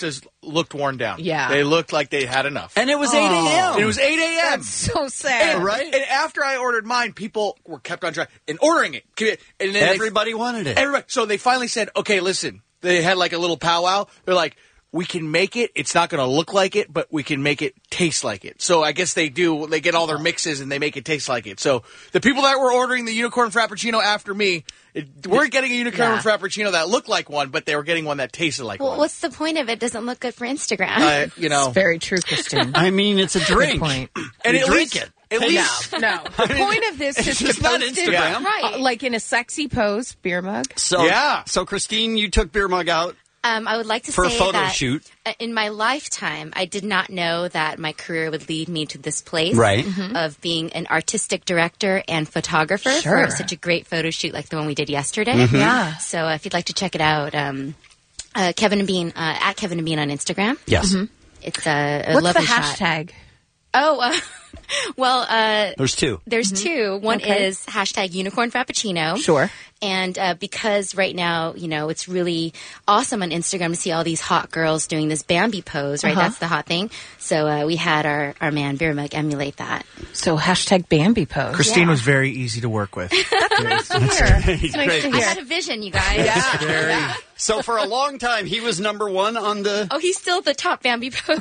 looked worn down. Yeah. They looked like they had enough. And it was eight a.m. And it was eight a.m. That's so sad. And, right? And after I ordered mine, people were kept on trying and ordering it. And then Everybody they, wanted it. Everybody. So they finally said, okay, listen. They had like a little powwow. They're like, we can make it. It's not going to look like it, but we can make it taste like it. So I guess they do. They get all their mixes and they make it taste like it. So the people that were ordering the unicorn frappuccino after me it, weren't getting a unicorn Yeah. frappuccino that looked like one, but they were getting one that tasted like Well, one. what's the point of it? Doesn't look good for Instagram. Uh, you know, It's very true, Christine. I mean, it's a drink. Good point. and You at drink least, it. At No, least, no. The point of this It's is just to not post Instagram. it, Right. uh, like in a sexy pose, beer mug. So, Yeah. So, Christine, you took Beer Mug out Um, I would like to for a say photo that shoot. uh, in my lifetime, I did not know that my career would lead me to this place Right. of being an artistic director and photographer Sure. for such a great photo shoot like the one we did yesterday. Mm-hmm. Yeah. So uh, if you'd like to check it out, um, uh, Kevin and Bean uh, at Kevin and Bean on Instagram. Yes. It's a, a What's lovely the shot. hashtag? Oh, uh, well, uh, There's two. there's two. One Okay. is hashtag unicorn frappuccino. Sure. And uh, because right now, you know, it's really awesome on Instagram to see all these hot girls doing this Bambi pose, right? Uh-huh. That's the hot thing. So uh, we had our, our man Beer Mug emulate that. So hashtag Bambi pose. Christine Yeah. was very easy to work with. That's nice to hear. It's nice great. to I hear. had a vision, you guys. Yeah. So, for a long time, he was number one on the. Oh, he's still the top Bambi pose.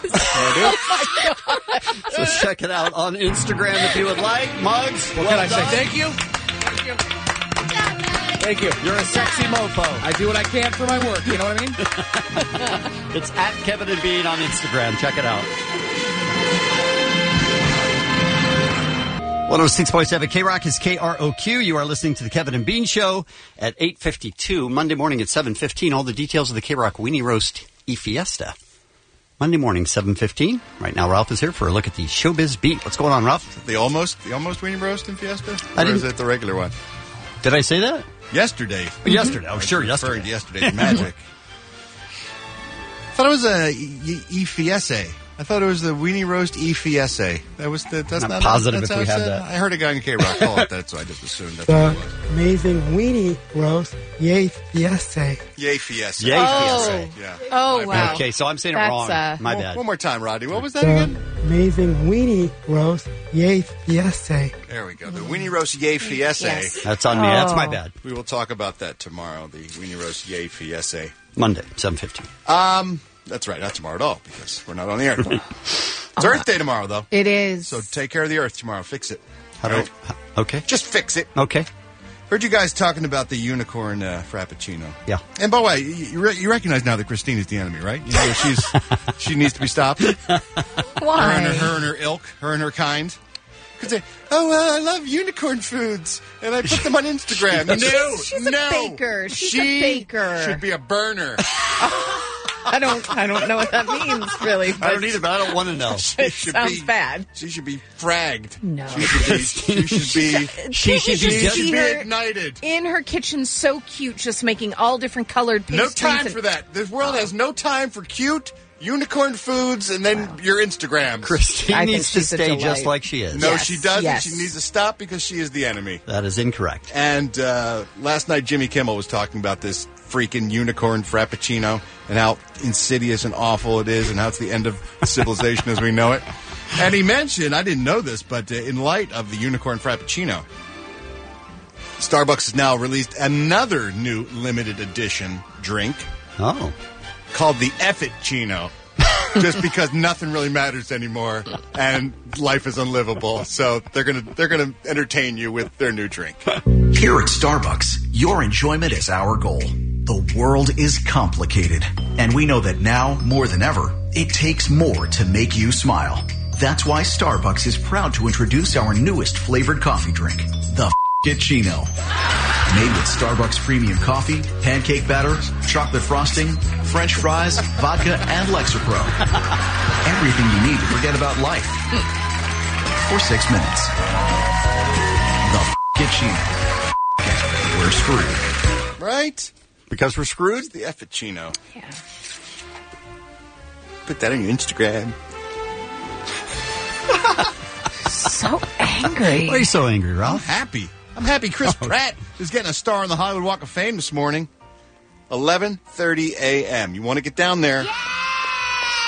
So, check it out on Instagram if you would like. Mugs, what well can I say? done. Thank you. Thank you. Thank you. You're a sexy mofo. I do what I can for my work. You know what I mean? It's at Kevin and Bean on Instagram. Check it out. one oh six point seven K-Rock is K R O Q. You are listening to the Kevin and Bean Show at eight fifty-two. Monday morning at seven fifteen. All the details of the K-Rock Weenie Roast E-Fiesta. Monday morning, seven fifteen. Right now, Ralph is here for a look at the Showbiz Beat. What's going on, Ralph? The almost, the almost weenie roast in Fiesta? I Or is didn't- it the regular one? Did I say that? Yesterday. Yesterday. Oh, I sure, referred yesterday. to yesterday's magic. I thought it was a E- E- E-Fiesta. I thought it was the weenie roast E-Fiesta. That was the. That's Not not positive that's if how we it's had said? that. I heard a guy in K-Rock call it that, so I just assumed that's what The it was. amazing weenie roast, yay fiesta. Yay Fiesta. Yay Oh. Fiesta. Yeah. Oh, My wow. bad. Okay, so I'm saying it That's, wrong. uh, My one, bad. One more time, Roddy. What was that The again? amazing weenie roast, yay fiesta. There we go. The weenie roast Yay Fiesta. Yes. That's on me. That's my Oh. bad. We will talk about that tomorrow. The weenie roast Yay Fiesta. Monday, seven fifteen. Um, that's right. Not tomorrow at all because we're not on the air tomorrow. It's Earth Day tomorrow, though. It is. So take care of the Earth tomorrow. Fix it. How do Right? I, okay. Just fix it. Okay. Heard you guys talking about the unicorn uh, frappuccino. Yeah. And by the way, you, you, re- you recognize now that Christine is the enemy, right? You know she's she needs to be stopped. Her and Why? her, her and her ilk, her and her kind. Because they, oh, well, I love unicorn foods, and I put them on Instagram. No, She's- she's a no. baker. She's a she baker. should be a burner. I don't. I don't know what that means, really. I don't either, but I don't want to know. It should sounds be- bad. She should be fragged. No. She should be. She should be. She should You be should just- She see should be her ignited. in her kitchen, so cute, just making all different colored No pastries. time and- for that. This world has no time for cute unicorn foods and then your Instagrams. Christine I think needs to she's a stay delight. just like she is. No, Yes, she doesn't. yes. She needs to stop because she is the enemy. That is incorrect. And uh, last night, Jimmy Kimmel was talking about this freaking unicorn frappuccino and how insidious and awful it is and how it's the end of civilization as we know it. And he mentioned, I didn't know this, but uh, in light of the unicorn frappuccino, Starbucks has now released another new limited edition drink. Oh. Called the Effitchino. Just because nothing really matters anymore and life is unlivable. So they're gonna they're gonna entertain you with their new drink. Here at Starbucks, your enjoyment is our goal. The world is complicated, and we know that now, more than ever, it takes more to make you smile. That's why Starbucks is proud to introduce our newest flavored coffee drink, the F***icino. Made with Starbucks premium coffee, pancake batter, chocolate frosting, French fries, vodka, and Lexapro. Everything you need to forget about life. For six minutes. The F***icino. We're screwed. Right? Because we're screwed? It's the Effitchino. Yeah. Put that on your Instagram. So angry. Why are you so angry, I'm Ralph? happy. I'm happy Chris Pratt is getting a star on the Hollywood Walk of Fame this morning. eleven thirty a.m. You want to get down there.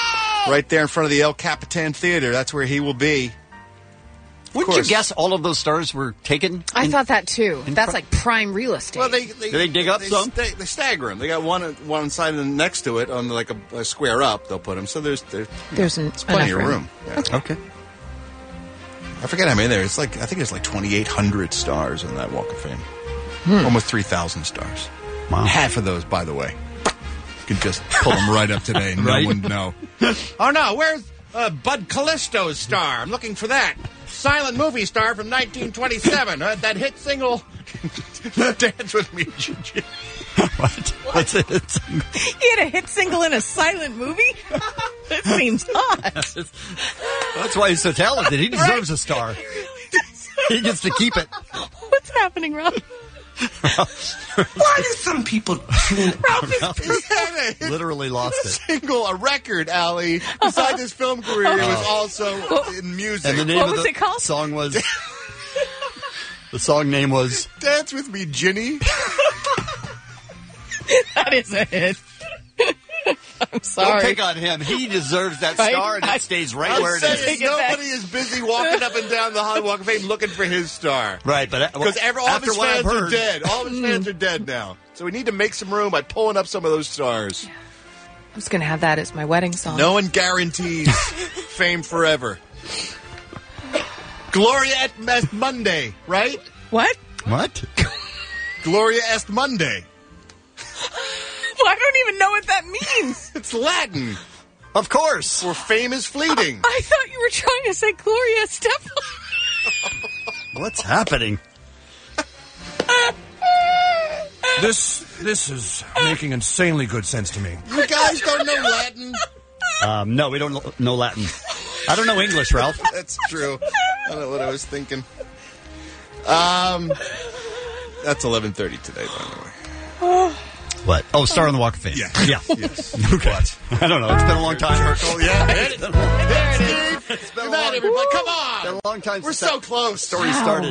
right there in front of the El Capitan Theater. That's where he will be. Wouldn't you guess all of those stars were taken? I in- thought that too. in That's fr- like prime real estate. Well, they they, Do they dig up they some? sta- they stagger them. They got one one side and next to it on like a, a square up. They'll put them. So there's there's, There's an- there's plenty of enough room. room. Yeah. Okay. I forget how many there. It's like I think there's like twenty-eight hundred stars in that Walk of Fame. Hmm. Almost three thousand stars. Wow. Half of those, by the way, you could just pull them right up today and Right. no one would know. Oh no, where's uh, Bud Callisto's star? I'm looking for that. Silent movie star from nineteen twenty-seven. Uh, that hit single, Dance With Me. What? What's it? He had a hit single in a silent movie? That seems odd. That's why he's so talented. He deserves a star. He gets to keep it. What's happening, Rob? Why do some people tune Literally lost it. Single, a record, Allie. Besides his film career, he was also in music. And the name What of was the it called? song was... the song name was... Dance With Me, Ginny. That is a hit. I'm Don't sorry. pick on him. He deserves that Right? star, and I- it stays right I'm where it saying is. nobody is busy walking up and down the Hollywood Walk of Fame looking for his star. Right, but Because all of after his what I've fans are heard, dead. All of his fans are dead now. So we need to make some room by pulling up some of those stars. I'm just going to have that as my wedding song. No one guarantees fame forever. Gloria est Monday, right? What? What? Gloria est Monday. Well, I don't even know what that means. It's Latin. Of course. For fame is fleeting. I thought you were trying to say Gloria Estefan. What's happening? This this is making insanely good sense to me. You guys don't know Latin? Um, no, we don't know Latin. I don't know English, Ralph. That's true. I don't know what I was thinking. Um, that's eleven thirty today, by the way. What? Oh, Star on the Walk of Fame. Yeah. Yeah. Yes. Okay. I don't know. It's been a long time. Oh, yeah. There it is. There it is. It's been a Good night, long, everybody. Come on. been a long time We're since so that close. story started.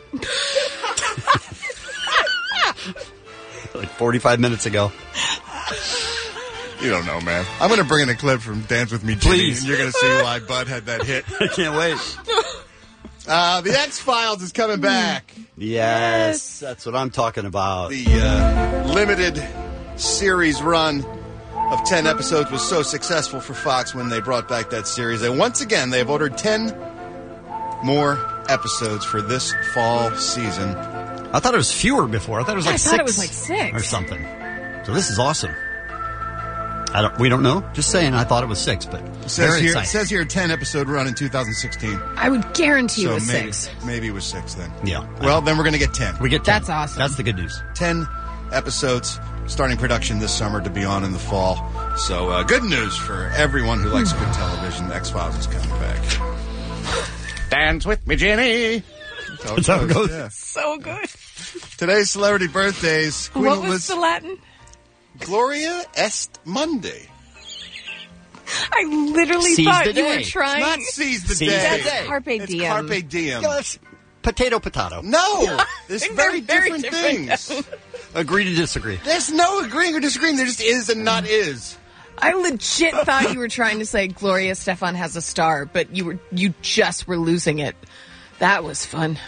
Like forty-five minutes ago. You don't know, man. I'm going to bring in a clip from Dance With Me, Ginny, Please. and you're going to see why Bud had that hit. I can't wait. Uh, the X-Files is coming back. Yes, that's what I'm talking about. The uh, limited series run of ten episodes was so successful for Fox when they brought back that series. And once again, they've ordered ten more episodes for this fall season. I thought it was fewer before. I thought it was like I six. thought it was like six. or something. So this is awesome. I don't. We don't know. Just saying. I thought it was six, but It says very here, it exciting. says here, ten episode run in two thousand sixteen. I would guarantee So it was maybe, six. maybe it was six then. Yeah. Well, then we're going to get ten. We get ten. That's awesome. That's the good news. ten episodes starting production this summer to be on in the fall. So uh, good news for everyone who likes good television. X-Files is coming back. Dance with me, Jenny. That's how it goes. Yeah. So good. Today's celebrity birthdays. Queen What was Eliz- the Latin? Gloria est Monday. I literally Seize thought the you were day. trying. Not seize the Seize day. the day. Carpe It's diem. carpe diem. Yeah, that's potato, potato. No, there's They're very, very different, different. things. Agree to disagree. There's no agreeing or disagreeing. There just is and not is. I legit thought you were trying to say Gloria Estefan has a star, but you were you just were losing it. That was fun.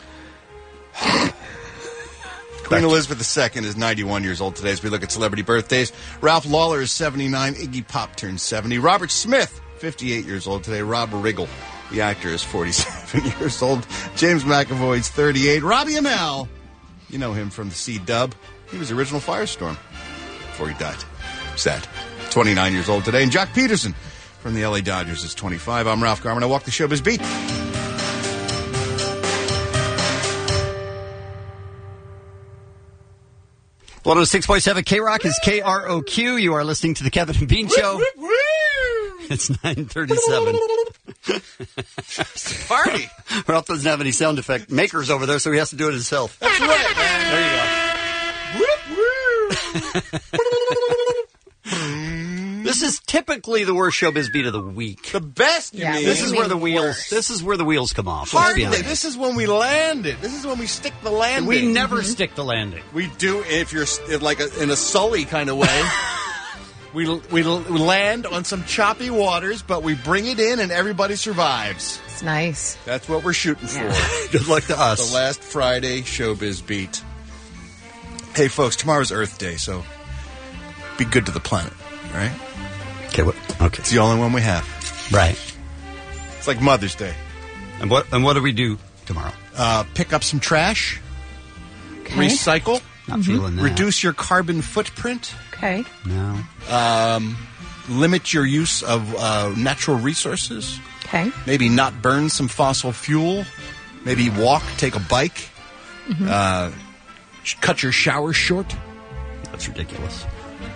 Queen Elizabeth the Second is ninety-one years old today as we look at celebrity birthdays. Ralph Lawler is seventy-nine. Iggy Pop turns seventy. Robert Smith, fifty-eight years old today. Rob Riggle, the actor, is forty-seven years old. James McAvoy's thirty-eight. Robbie Amell, you know him from the C-Dub. He was the original Firestorm before he died. Sad. twenty-nine years old today. And Jock Peterson from the L A Dodgers is twenty-five. I'm Ralph Garman. I walk the showbiz beat. one oh six point seven K-Rock is K R O Q. You are listening to the Kevin and Bean Show. It's nine thirty-seven. Party. Ralph doesn't have any sound effect makers over there, so he has to do it himself. That's right, man. There you go. This is typically the worst showbiz beat of the week. The best, you Yeah, mean? This is mean where the wheels. worse. This is where the wheels come off. Let's be Hardly. honest. This is when we land it. This is when we stick the landing. We never stick the landing. We do if you're s- if like a, in a Sully kind of way. We, we, we land on some choppy waters, but we bring it in and everybody survives. It's nice. That's what we're shooting Yeah. for. Good luck to us. The last Friday Showbiz Beat. Hey, folks, tomorrow's Earth Day, so be good to the planet, all right? Okay, what? Okay. It's the only one we have. Right. It's like Mother's Day. And what and what do we do tomorrow? Uh, pick up some trash. Okay. Recycle. Not feeling that. Reduce your carbon footprint. Okay. No. Um, limit your use of uh, natural resources. Okay. Maybe not burn some fossil fuel. Maybe walk, take a bike. Mhm. Uh, sh- cut your shower short. That's ridiculous.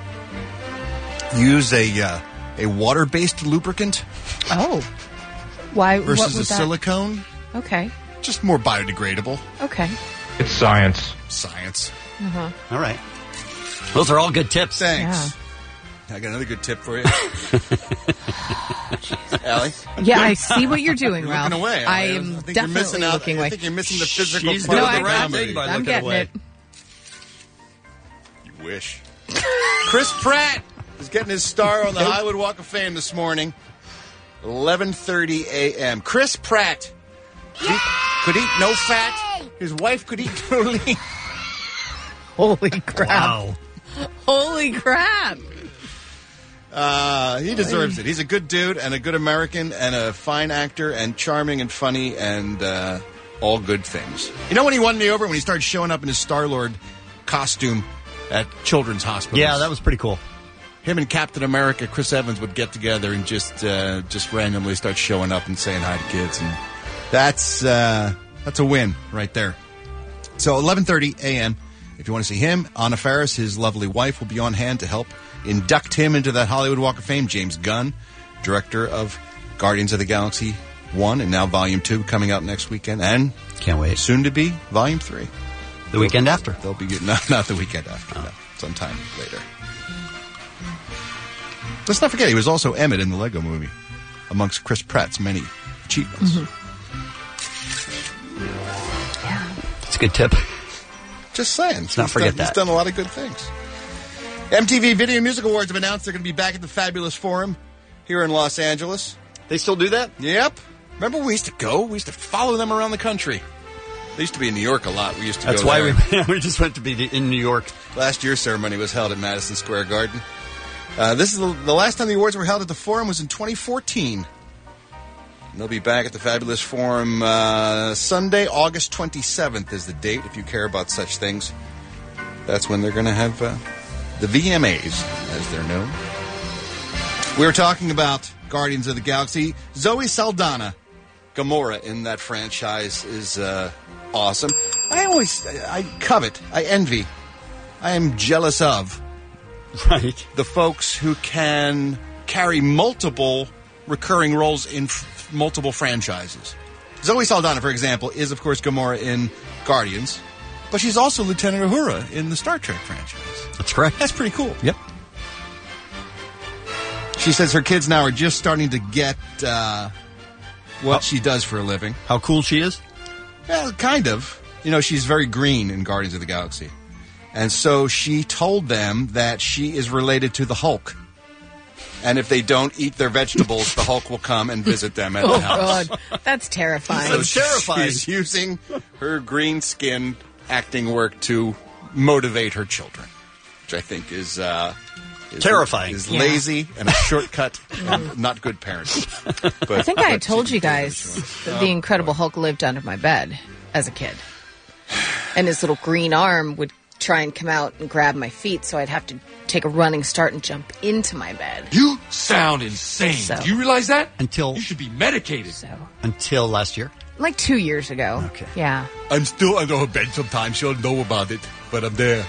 Use a uh, a water-based lubricant Oh. Why? versus what a would that? silicone. Okay. Just more biodegradable. Okay. It's science. Science. Uh-huh. All right. Those are all good tips. Thanks. I got another good tip for you. Allie? Yeah, I see what you're doing, You're Ralph. looking away. I Allie. am I think you're definitely missing out. looking I away. think you're missing the physical She's part no, of the I got remedy. it. I'm getting it. You wish. Chris Pratt is getting his star on the Hollywood Walk of Fame this morning. eleven thirty a.m. Chris Pratt could eat, could eat no fat. His wife could eat no lean. Holy crap. Wow. Holy crap. Uh, he deserves it. He's a good dude and a good American and a fine actor and charming and funny and uh, all good things. You know when he won me over? When he started showing up in his Star-Lord costume at children's hospitals. Yeah, that was pretty cool. Him and Captain America, Chris Evans, would get together and just uh, just randomly start showing up and saying hi to kids. And that's, uh, that's a win right there. So eleven thirty a.m. If you want to see him, Anna Faris, his lovely wife, will be on hand to help induct him into that Hollywood Walk of Fame. James Gunn, director of Guardians of the Galaxy one and now Volume two coming out next weekend. And can't wait. Soon to be Volume three. The weekend after. They'll be getting, not, not the weekend after, no, sometime later. Let's not forget, he was also Emmett in the Lego Movie, amongst Chris Pratt's many achievements. That's a good tip. Just saying. Let's not He's forget done, that. He's done a lot of good things. M T V Video Music Awards have announced they're going to be back at the Fabulous Forum here in Los Angeles. They still do that? Yep. Remember we used to go? We used to follow them around the country. They used to be in New York a lot. We used to That's go why there. we we just went to be in New York. Last year's ceremony was held at Madison Square Garden. Uh, this is the, the last time the awards were held at the Forum was in twenty fourteen. And they'll be back at the Fabulous Forum uh, Sunday, August twenty-seventh is the date, if you care about such things. That's when they're going to have uh, the V M As, as they're known. We were talking about Guardians of the Galaxy. Zoe Saldana, Gamora in that franchise, is uh, awesome. I always, I covet, I envy, I am jealous of right the folks who can carry multiple recurring roles in f- multiple franchises. Zoe Saldana, for example, is, of course, Gamora in Guardians, but she's also Lieutenant Uhura in the Star Trek franchise. That's correct. That's pretty cool. Yep. She says her kids now are just starting to get uh, what How- she does for a living. How cool she is? Well, kind of. You know, she's very green in Guardians of the Galaxy. And so she told them that she is related to the Hulk. And if they don't eat their vegetables, the Hulk will come and visit them at Oh, the house. God. That's terrifying. So she's using her green skin acting work to motivate her children, which I think is... Uh, is Terrifying. Is Yeah. lazy and a shortcut and not good parenting. But, I think I had but told she you can do guys what she that wants. the Incredible Hulk lived under my bed as a kid. And his little green arm would try and come out and grab my feet, so I'd have to take a running start and jump into my bed. You sound insane. So- Do you realize that? Until You should be medicated. until last year. Like two years ago. Okay. Yeah. I'm still under her bed sometimes. She'll know about it, but I'm there.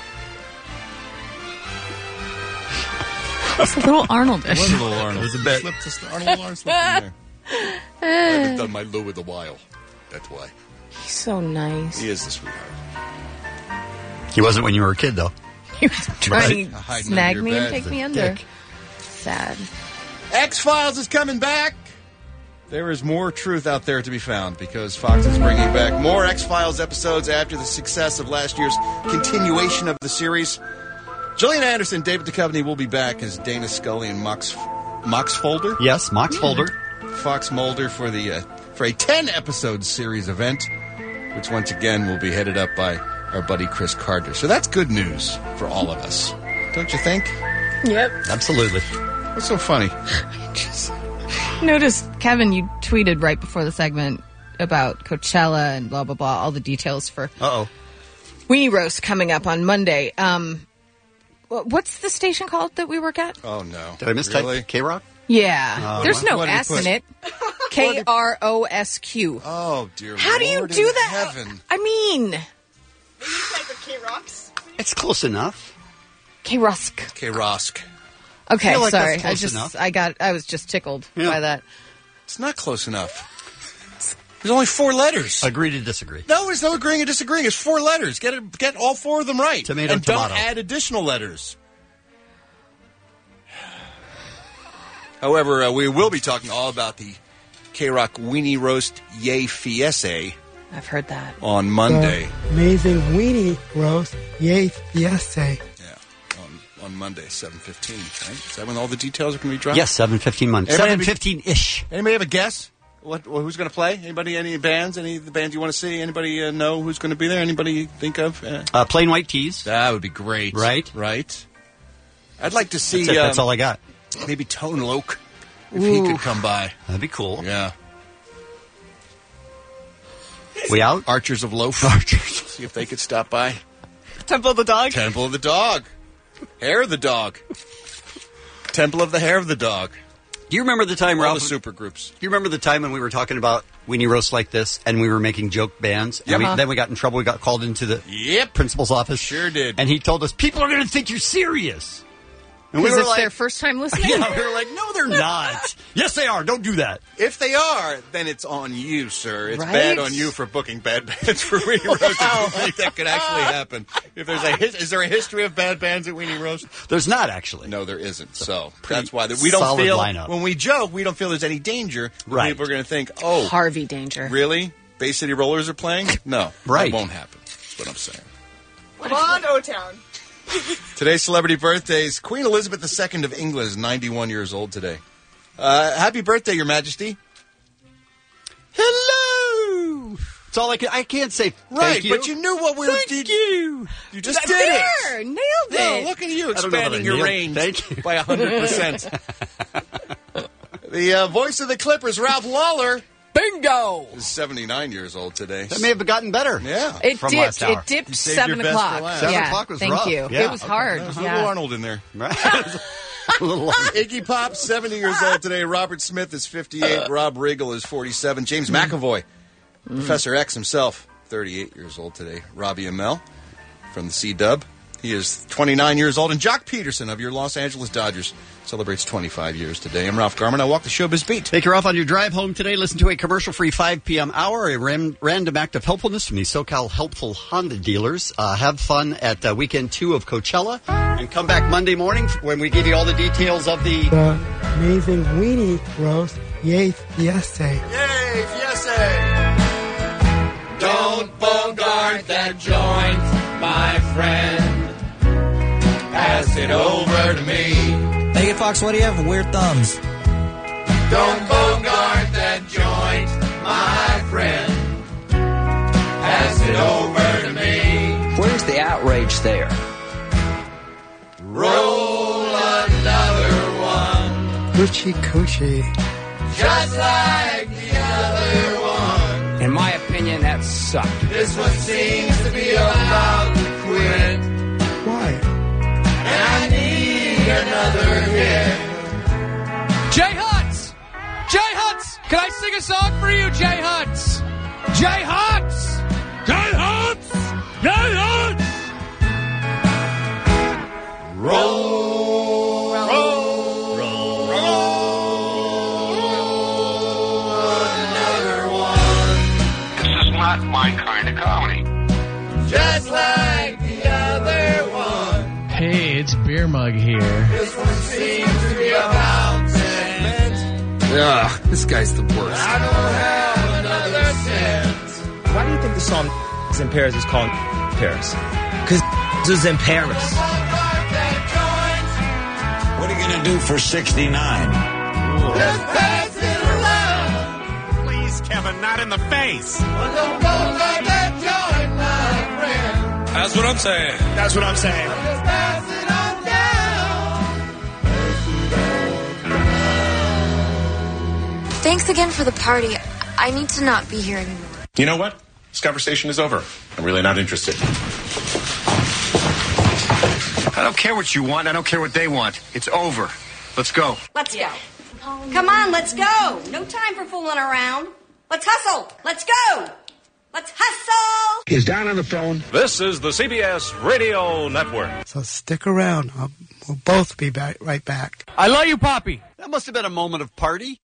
It's a little Arnoldish. It was a little Arnold. It was a bit. Slipped just, Arnold Arnold slipped in there. I haven't done my Lou in a while. That's why. He's so nice. He is the sweetheart. He wasn't when you were a kid, though. He was trying Right. to Hiding snag under me your and bed. take The me under. dick. Sad. X-Files is coming back. There is more truth out there to be found because Fox is bringing back more X-Files episodes after the success of last year's continuation of the series. Gillian Anderson, David Duchovny will be back as Dana Scully and Mox Mox Folder. Yes, Mox Yeah. Folder. Fox Mulder for the uh, for a ten episode series event, which once again will be headed up by our buddy Chris Carter. So that's good news for all of us, don't you think? Yep. Absolutely. What's so funny? Notice, Kevin, you tweeted right before the segment about Coachella and blah, blah, blah, all the details for Uh-oh. Weenie Roast coming up on Monday. Um, wh- what's the station called that we work at? Oh, no. Did I mistype Really? K-Rock? Yeah. Oh. There's no What did you S put? in it. K R O S Q. Oh, dear How do you Lord do in that? Heaven. I mean, It's close enough. K-Rosk. K-Rosk. Okay, I feel like sorry. that's I close just, enough. I got, I was just tickled Yeah. by that. It's not close enough. There's only four letters. Agree to disagree. No, there's no agreeing and disagreeing. It's four letters. Get it, get all four of them right. Tomato, and tomato. don't add additional letters. However, uh, we will be talking all about the K-Rock Weenie Roast Yay Fiesse I've heard that. on Monday. The amazing weenie roast. Yay, fiesta. On, on Monday, seven fifteen, right? Is that when all the details are going to be dropped? Yes, seven fifteen Monday. Anybody have seven a- fifteen-ish. Anybody have a guess? What? Who's going to play? Anybody? Any bands? Any of the bands you want to see? Anybody uh, know who's going to be there? Anybody you think of? Uh, Uh, plain white tees. that would be great. Right. Right. I'd like to see. That's it. That's um, all I got. Maybe Tone Loc, if he could come by. That'd be cool. Yeah. We out? Archers of Loaf. See if they could stop by. Temple of the Dog? Temple of the Dog. Hair of the Dog. Temple of the Hair of the Dog. Do you remember the time, All Ralph? the super groups. Do you remember the time when we were talking about Weenie Roast like this and we were making joke bands? And Yep. we, Uh-huh. then we got in trouble. We got called into the Yep. principal's office. Sure did. And he told us, people are going to think you're serious. And we Because were it's like, their first time listening? yeah, we were like, no, they're not. Yes, they are. Don't do that. If they are, then it's on you, sir. It's Right? bad on you for booking bad bands for Weenie Roast. If you think that could actually happen. If there's a his- is there a history of bad bands at Weenie Roast? There's not, actually. No, there isn't. So pretty that's why that we don't solid feel lineup. when we joke, we don't feel there's any danger. Right. People are going to think, oh, Harvey Danger. really? Bay City Rollers are playing? No, Right. That won't happen. That's what I'm saying. Come on, O-Town. Today's celebrity birthdays. Queen Elizabeth the Second of England is ninety-one years old today. Uh, happy birthday, Your Majesty. Hello. That's all I can. I can't say Right, thank you. but you knew what we were. Thank you. You just That- did it. there, nailed No, it. look at you I don't know expanding that I your nailed- range Thank you. by one hundred percent. The uh, voice of the Clippers, Ralph Lawler, Bingo! is seventy-nine years old today. That may have gotten better. Yeah. It From dipped. last hour. It dipped You saved seven your best for o'clock. last. Seven yeah, o'clock was thank rough. you. Yeah. It was hard. There's a yeah. little Arnold in there. Right. A little longer. Iggy Pop, seventy years old today. Robert Smith is fifty-eight. Rob Riggle is forty-seven. James McAvoy, Professor X himself, thirty-eight years old today. Robbie Amell from the C-Dub. He is twenty-nine years old. And Jock Peterson of your Los Angeles Dodgers celebrates twenty-five years today. I'm Ralph Garman. I walk the showbiz beat. Take her off on your drive home today. Listen to a commercial-free five p.m. hour, a ram- random act of helpfulness from the SoCal Helpful Honda dealers. Uh, have fun at uh, weekend two of Coachella. And come back Monday morning when we give you all the details of the... The amazing weenie roast. Yay, fiesta. Yay, fiesta! Don't bogart that joint, my friend. Pass it over to me. Hey, Fox, what do you have? Weird thumbs. Don't bogart that joint, my friend. Pass it over to me. Where's the outrage there? Roll another one, Coochie coochie. just like the other one. In my opinion, that sucked. This one seems to be about to quit, Why? and I need another hit. Jay Hutz! Jay Hutz! Can I sing a song for you, Jay Hutz? Jay Hutz! Jay Hutz! Jay Hutz! Roll, roll, roll, roll another one. This is not my kind of comedy. Just like the other one. Hey, it's Beer Mug here. This one seems to be about cent. Ugh, this guy's the worst. I don't have another cent. Why do you think the song in Paris is called Paris? Because this is in Paris. Bogart that gonna do for sixty-nine? Just pass it around. Please, Kevin, not in the face. But don't go like that joint, my friend. That's what I'm saying. That's what I'm saying. Just pass it on down. Thanks again for the party. I need to not be here anymore. You know what? This conversation is over. I'm really not interested. I don't care what you want. I don't care what they want. It's over. Let's go. Let's go. Come on, let's go. No time for fooling around. Let's hustle. Let's go. Let's hustle. He's down on the phone. This is the C B S Radio Network. So stick around. I'll, we'll both be back, right back. I love you, Poppy. That must have been a moment of party.